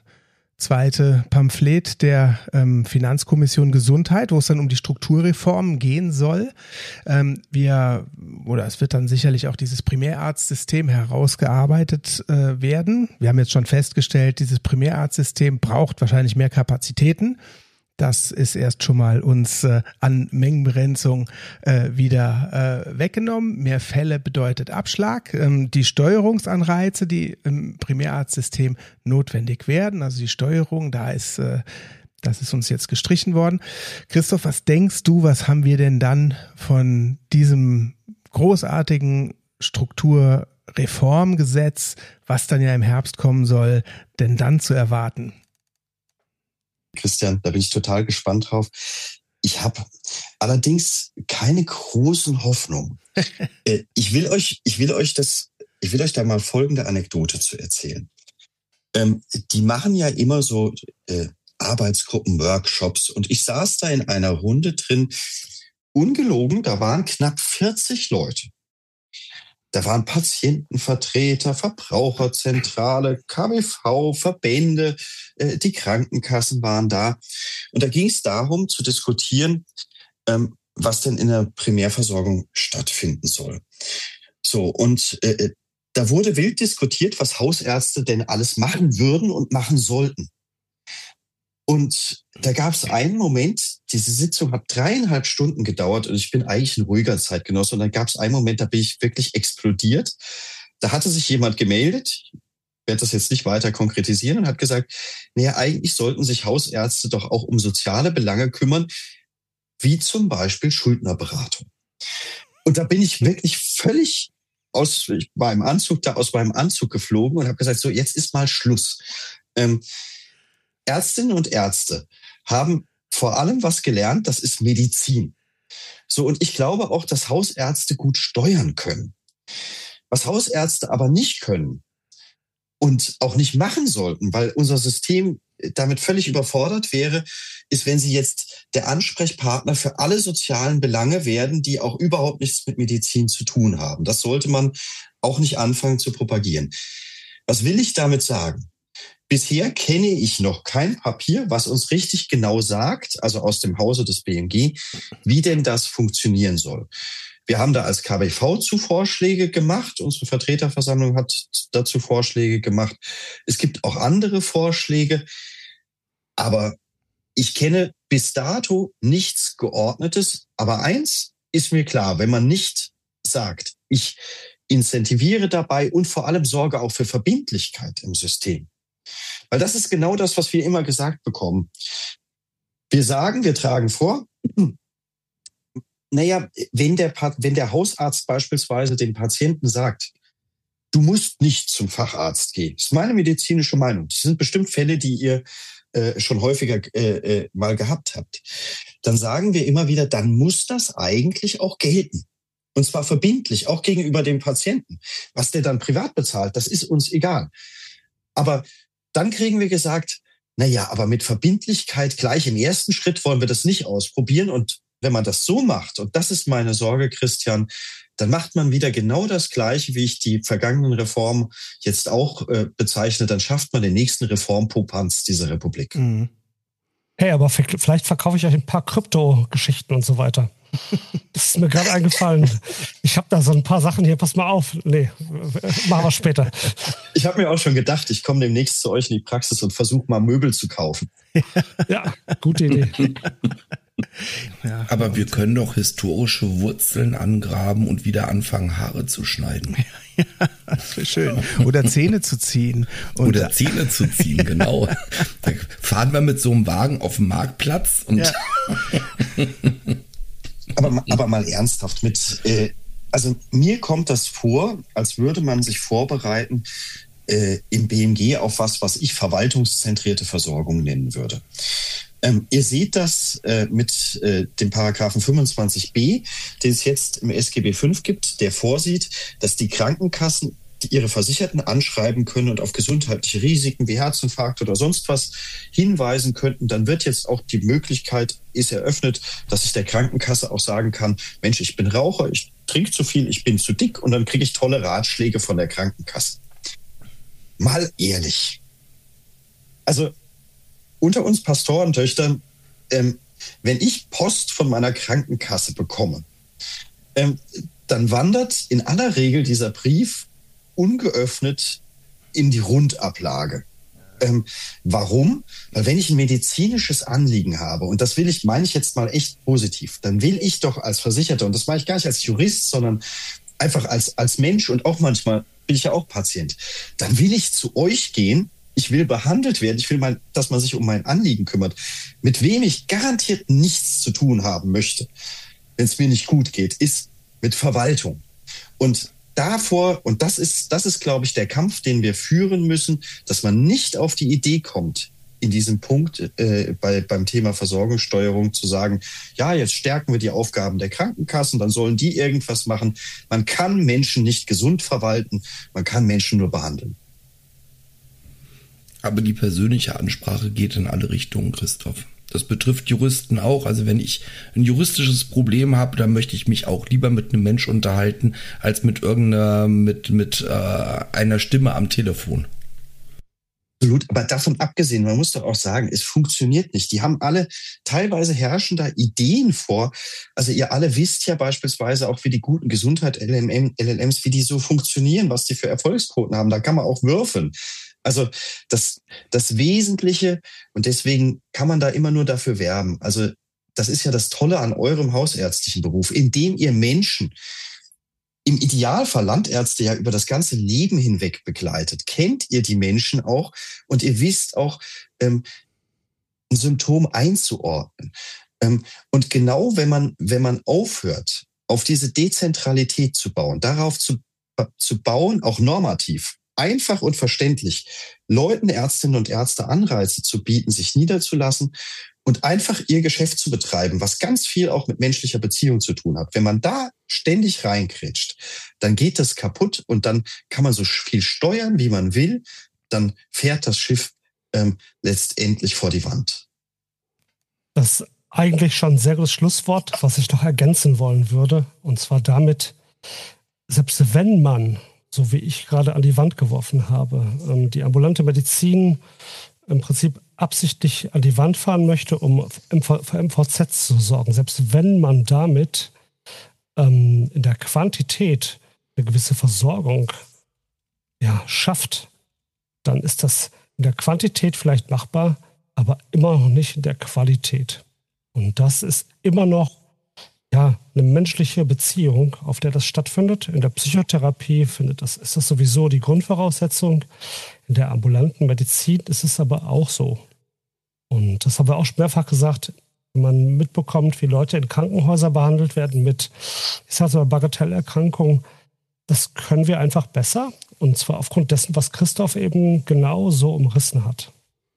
zweite Pamphlet der ähm, Finanzkommission Gesundheit, wo es dann um die Strukturreformen gehen soll. Ähm, wir, oder es wird dann sicherlich auch dieses Primärarztsystem herausgearbeitet äh, werden. Wir haben jetzt schon festgestellt, dieses Primärarztsystem braucht wahrscheinlich mehr Kapazitäten. Das ist erst schon mal uns äh, an Mengenbegrenzung äh, wieder äh, weggenommen. Mehr Fälle bedeutet Abschlag. Ähm, die Steuerungsanreize, die im Primärarztsystem notwendig werden, also die Steuerung, da ist, äh, das ist uns jetzt gestrichen worden. Christoph, was denkst du, was haben wir denn dann von diesem großartigen Strukturreformgesetz, was dann ja im Herbst kommen soll, denn dann zu erwarten? Christian, da bin ich total gespannt drauf. Ich habe allerdings keine großen Hoffnungen. äh, ich will euch, ich will euch das, ich will euch da mal folgende Anekdote zu erzählen. Ähm, die machen ja immer so äh, Arbeitsgruppen, Workshops, und ich saß da in einer Runde drin, ungelogen, da waren knapp vierzig Leute. Da waren Patientenvertreter, Verbraucherzentrale, K W V, Verbände, äh, die Krankenkassen waren da. Und da ging es darum zu diskutieren, ähm, was denn in der Primärversorgung stattfinden soll. So, und äh, da wurde wild diskutiert, was Hausärzte denn alles machen würden und machen sollten. Und da gab es einen Moment, diese Sitzung hat dreieinhalb Stunden gedauert und ich bin eigentlich ein ruhiger Zeitgenosse. Und dann gab es einen Moment, da bin ich wirklich explodiert. Da hatte sich jemand gemeldet, ich werde das jetzt nicht weiter konkretisieren, und hat gesagt, naja, eigentlich sollten sich Hausärzte doch auch um soziale Belange kümmern, wie zum Beispiel Schuldnerberatung. Und da bin ich wirklich völlig aus meinem Anzug, da aus meinem Anzug geflogen und habe gesagt, so, jetzt ist mal Schluss. Ähm, Ärztinnen und Ärzte haben vor allem was gelernt, das ist Medizin. So, und ich glaube auch, dass Hausärzte gut steuern können. Was Hausärzte aber nicht können und auch nicht machen sollten, weil unser System damit völlig überfordert wäre, ist, wenn sie jetzt der Ansprechpartner für alle sozialen Belange werden, die auch überhaupt nichts mit Medizin zu tun haben. Das sollte man auch nicht anfangen zu propagieren. Was will ich damit sagen? Bisher kenne ich noch kein Papier, was uns richtig genau sagt, also aus dem Hause des B M G, wie denn das funktionieren soll. Wir haben da als K W V zu Vorschläge gemacht. Unsere Vertreterversammlung hat dazu Vorschläge gemacht. Es gibt auch andere Vorschläge. Aber ich kenne bis dato nichts Geordnetes. Aber eins ist mir klar, wenn man nicht sagt, ich incentiviere dabei und vor allem sorge auch für Verbindlichkeit im System. Weil das ist genau das, was wir immer gesagt bekommen. Wir sagen, wir tragen vor, naja, wenn der, wenn der Hausarzt beispielsweise dem Patienten sagt, du musst nicht zum Facharzt gehen, das ist meine medizinische Meinung, das sind bestimmt Fälle, die ihr äh, schon häufiger äh, äh, mal gehabt habt, dann sagen wir immer wieder, dann muss das eigentlich auch gelten. Und zwar verbindlich, auch gegenüber dem Patienten. Was der dann privat bezahlt, das ist uns egal. Aber dann kriegen wir gesagt, na ja, aber mit Verbindlichkeit gleich im ersten Schritt wollen wir das nicht ausprobieren. Und wenn man das so macht, und das ist meine Sorge, Christian, dann macht man wieder genau das Gleiche, wie ich die vergangenen Reformen jetzt auch äh, bezeichne. Dann schafft man den nächsten Reformpopanz dieser Republik. Mhm. Hey, aber vielleicht verkaufe ich euch ein paar Krypto-Geschichten und so weiter. Das ist mir gerade eingefallen. Ich habe da so ein paar Sachen hier. Pass mal auf. Nee, machen wir später. Ich habe mir auch schon gedacht, ich komme demnächst zu euch in die Praxis und versuche mal Möbel zu kaufen. Ja, gute Idee. Ja, aber wir können doch historische Wurzeln angraben und wieder anfangen, Haare zu schneiden. Ja, das wäre schön. Oder Zähne zu ziehen. Und Oder Zähne zu ziehen, genau. Da fahren wir mit so einem Wagen auf dem Marktplatz und ja. aber, aber mal ernsthaft mit, äh, also mir kommt das vor, als würde man sich vorbereiten äh, im B M G auf was, was ich verwaltungszentrierte Versorgung nennen würde. Ähm, ihr seht das äh, mit äh, dem Paragraphen fünfundzwanzig b, den es jetzt im S G B fünf gibt, der vorsieht, dass die Krankenkassen die ihre Versicherten anschreiben können und auf gesundheitliche Risiken wie Herzinfarkt oder sonst was hinweisen könnten. Dann wird jetzt auch die Möglichkeit, ist eröffnet, dass ich der Krankenkasse auch sagen kann, Mensch, ich bin Raucher, ich trinke zu viel, ich bin zu dick, und dann kriege ich tolle Ratschläge von der Krankenkasse. Mal ehrlich. Also unter uns Pastorentöchtern, ähm, wenn ich Post von meiner Krankenkasse bekomme, ähm, dann wandert in aller Regel dieser Brief ungeöffnet in die Rundablage. Ähm, warum? Weil wenn ich ein medizinisches Anliegen habe, und das will ich, meine ich jetzt mal echt positiv, dann will ich doch als Versicherter, und das meine ich gar nicht als Jurist, sondern einfach als, als Mensch, und auch manchmal bin ich ja auch Patient, dann will ich zu euch gehen, ich will behandelt werden, ich will, mein, dass man sich um mein Anliegen kümmert, mit wem ich garantiert nichts zu tun haben möchte, wenn es mir nicht gut geht, ist mit Verwaltung. Und davor, und das ist, das ist, glaube ich, der Kampf, den wir führen müssen, dass man nicht auf die Idee kommt, in diesem Punkt äh, bei, beim Thema Versorgungssteuerung zu sagen, ja, jetzt stärken wir die Aufgaben der Krankenkassen, dann sollen die irgendwas machen. Man kann Menschen nicht gesund verwalten, man kann Menschen nur behandeln. Aber die persönliche Ansprache geht in alle Richtungen, Christoph. Das betrifft Juristen auch. Also wenn ich ein juristisches Problem habe, dann möchte ich mich auch lieber mit einem Mensch unterhalten, als mit irgendeiner, mit, mit äh, einer Stimme am Telefon. Absolut, aber davon abgesehen, man muss doch auch sagen, es funktioniert nicht. Die haben alle, teilweise herrschen da Ideen vor. Also ihr alle wisst ja beispielsweise auch, wie die guten Gesundheit-L L Ms, wie die so funktionieren, was die für Erfolgsquoten haben. Da kann man auch würfeln. Also das, das Wesentliche, und deswegen kann man da immer nur dafür werben. Also das ist ja das Tolle an eurem hausärztlichen Beruf, indem ihr Menschen, im Idealfall Landärzte ja über das ganze Leben hinweg begleitet, kennt ihr die Menschen auch und ihr wisst auch, ähm, ein Symptom einzuordnen. Ähm, und genau wenn man, wenn man aufhört, auf diese Dezentralität zu bauen, darauf zu, zu bauen, auch normativ, einfach und verständlich, Leuten, Ärztinnen und Ärzte Anreize zu bieten, sich niederzulassen und einfach ihr Geschäft zu betreiben, was ganz viel auch mit menschlicher Beziehung zu tun hat. Wenn man da ständig reinkretscht, dann geht das kaputt und dann kann man so viel steuern, wie man will. Dann fährt das Schiff ähm, letztendlich vor die Wand. Das ist eigentlich schon ein sehr gutes Schlusswort, was ich noch ergänzen wollen würde. Und zwar damit, selbst wenn man, so wie ich gerade an die Wand geworfen habe, die ambulante Medizin im Prinzip absichtlich an die Wand fahren möchte, um für M V Z zu sorgen. Selbst wenn man damit ähm, in der Quantität eine gewisse Versorgung ja, schafft, dann ist das in der Quantität vielleicht machbar, aber immer noch nicht in der Qualität. Und das ist immer noch ja, eine menschliche Beziehung, auf der das stattfindet. In der Psychotherapie findet das, ist das sowieso die Grundvoraussetzung. In der ambulanten Medizin ist es aber auch so. Und das haben wir auch schon mehrfach gesagt, wenn man mitbekommt, wie Leute in Krankenhäusern behandelt werden mit, ich sage mal, Bagatellerkrankungen, das können wir einfach besser. Und zwar aufgrund dessen, was Christoph eben genau so umrissen hat.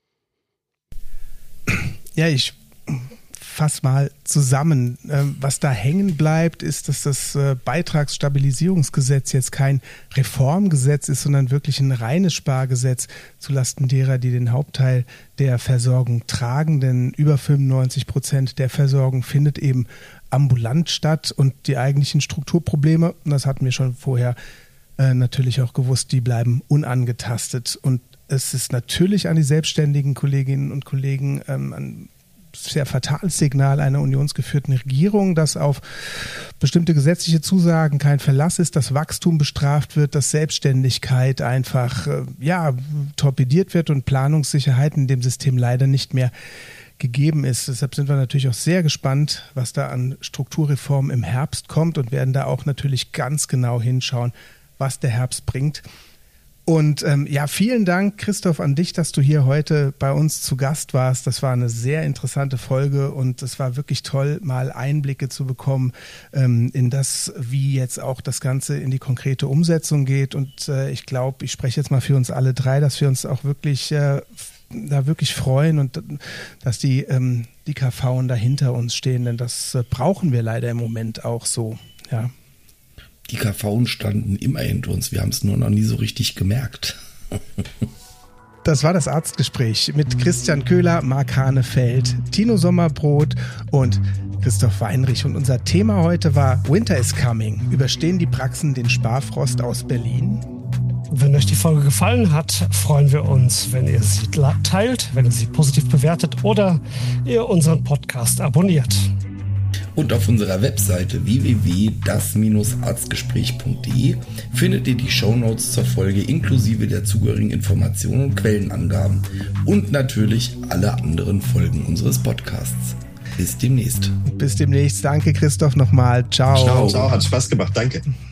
Ja, ich fass mal zusammen. Was da hängen bleibt, ist, dass das Beitragsstabilisierungsgesetz jetzt kein Reformgesetz ist, sondern wirklich ein reines Spargesetz zulasten derer, die den Hauptteil der Versorgung tragen. Denn über fünfundneunzig Prozent der Versorgung findet eben ambulant statt und die eigentlichen Strukturprobleme, und das hatten wir schon vorher äh, natürlich auch gewusst, die bleiben unangetastet. Und es ist natürlich an die selbstständigen Kolleginnen und Kollegen ähm, ein sehr fatales Signal einer unionsgeführten Regierung, dass auf bestimmte gesetzliche Zusagen kein Verlass ist, dass Wachstum bestraft wird, dass Selbstständigkeit einfach äh, ja, torpediert wird und Planungssicherheit in dem System leider nicht mehr gegeben ist. Deshalb sind wir natürlich auch sehr gespannt, was da an Strukturreformen im Herbst kommt und werden da auch natürlich ganz genau hinschauen, was der Herbst bringt. Und ähm, ja, vielen Dank, Christoph, an dich, dass du hier heute bei uns zu Gast warst. Das war eine sehr interessante Folge und es war wirklich toll, mal Einblicke zu bekommen ähm, in das, wie jetzt auch das Ganze in die konkrete Umsetzung geht. Und äh, ich glaube, ich spreche jetzt mal für uns alle drei, dass wir uns auch wirklich äh, da wirklich freuen und dass die, ähm, die K V'en da hinter uns stehen, denn das äh, brauchen wir leider im Moment auch so, ja. Die K V'en standen immer hinter uns, wir haben es nur noch nie so richtig gemerkt. Das war das Arztgespräch mit Christian Köhler, Marc Hanefeld, Tino Sommerbrot und Christoph Weinrich. Und unser Thema heute war Winter is Coming. Überstehen die Praxen den Sparfrost aus Berlin? Wenn euch die Folge gefallen hat, freuen wir uns, wenn ihr sie teilt, wenn ihr sie positiv bewertet oder ihr unseren Podcast abonniert. Und auf unserer Webseite w w w punkt das arztgespräch punkt de findet ihr die Shownotes zur Folge inklusive der zugehörigen Informationen und Quellenangaben und natürlich alle anderen Folgen unseres Podcasts. Bis demnächst. Bis demnächst. Danke, Christoph, nochmal. Ciao. Ciao, ciao. Hat Spaß gemacht. Danke.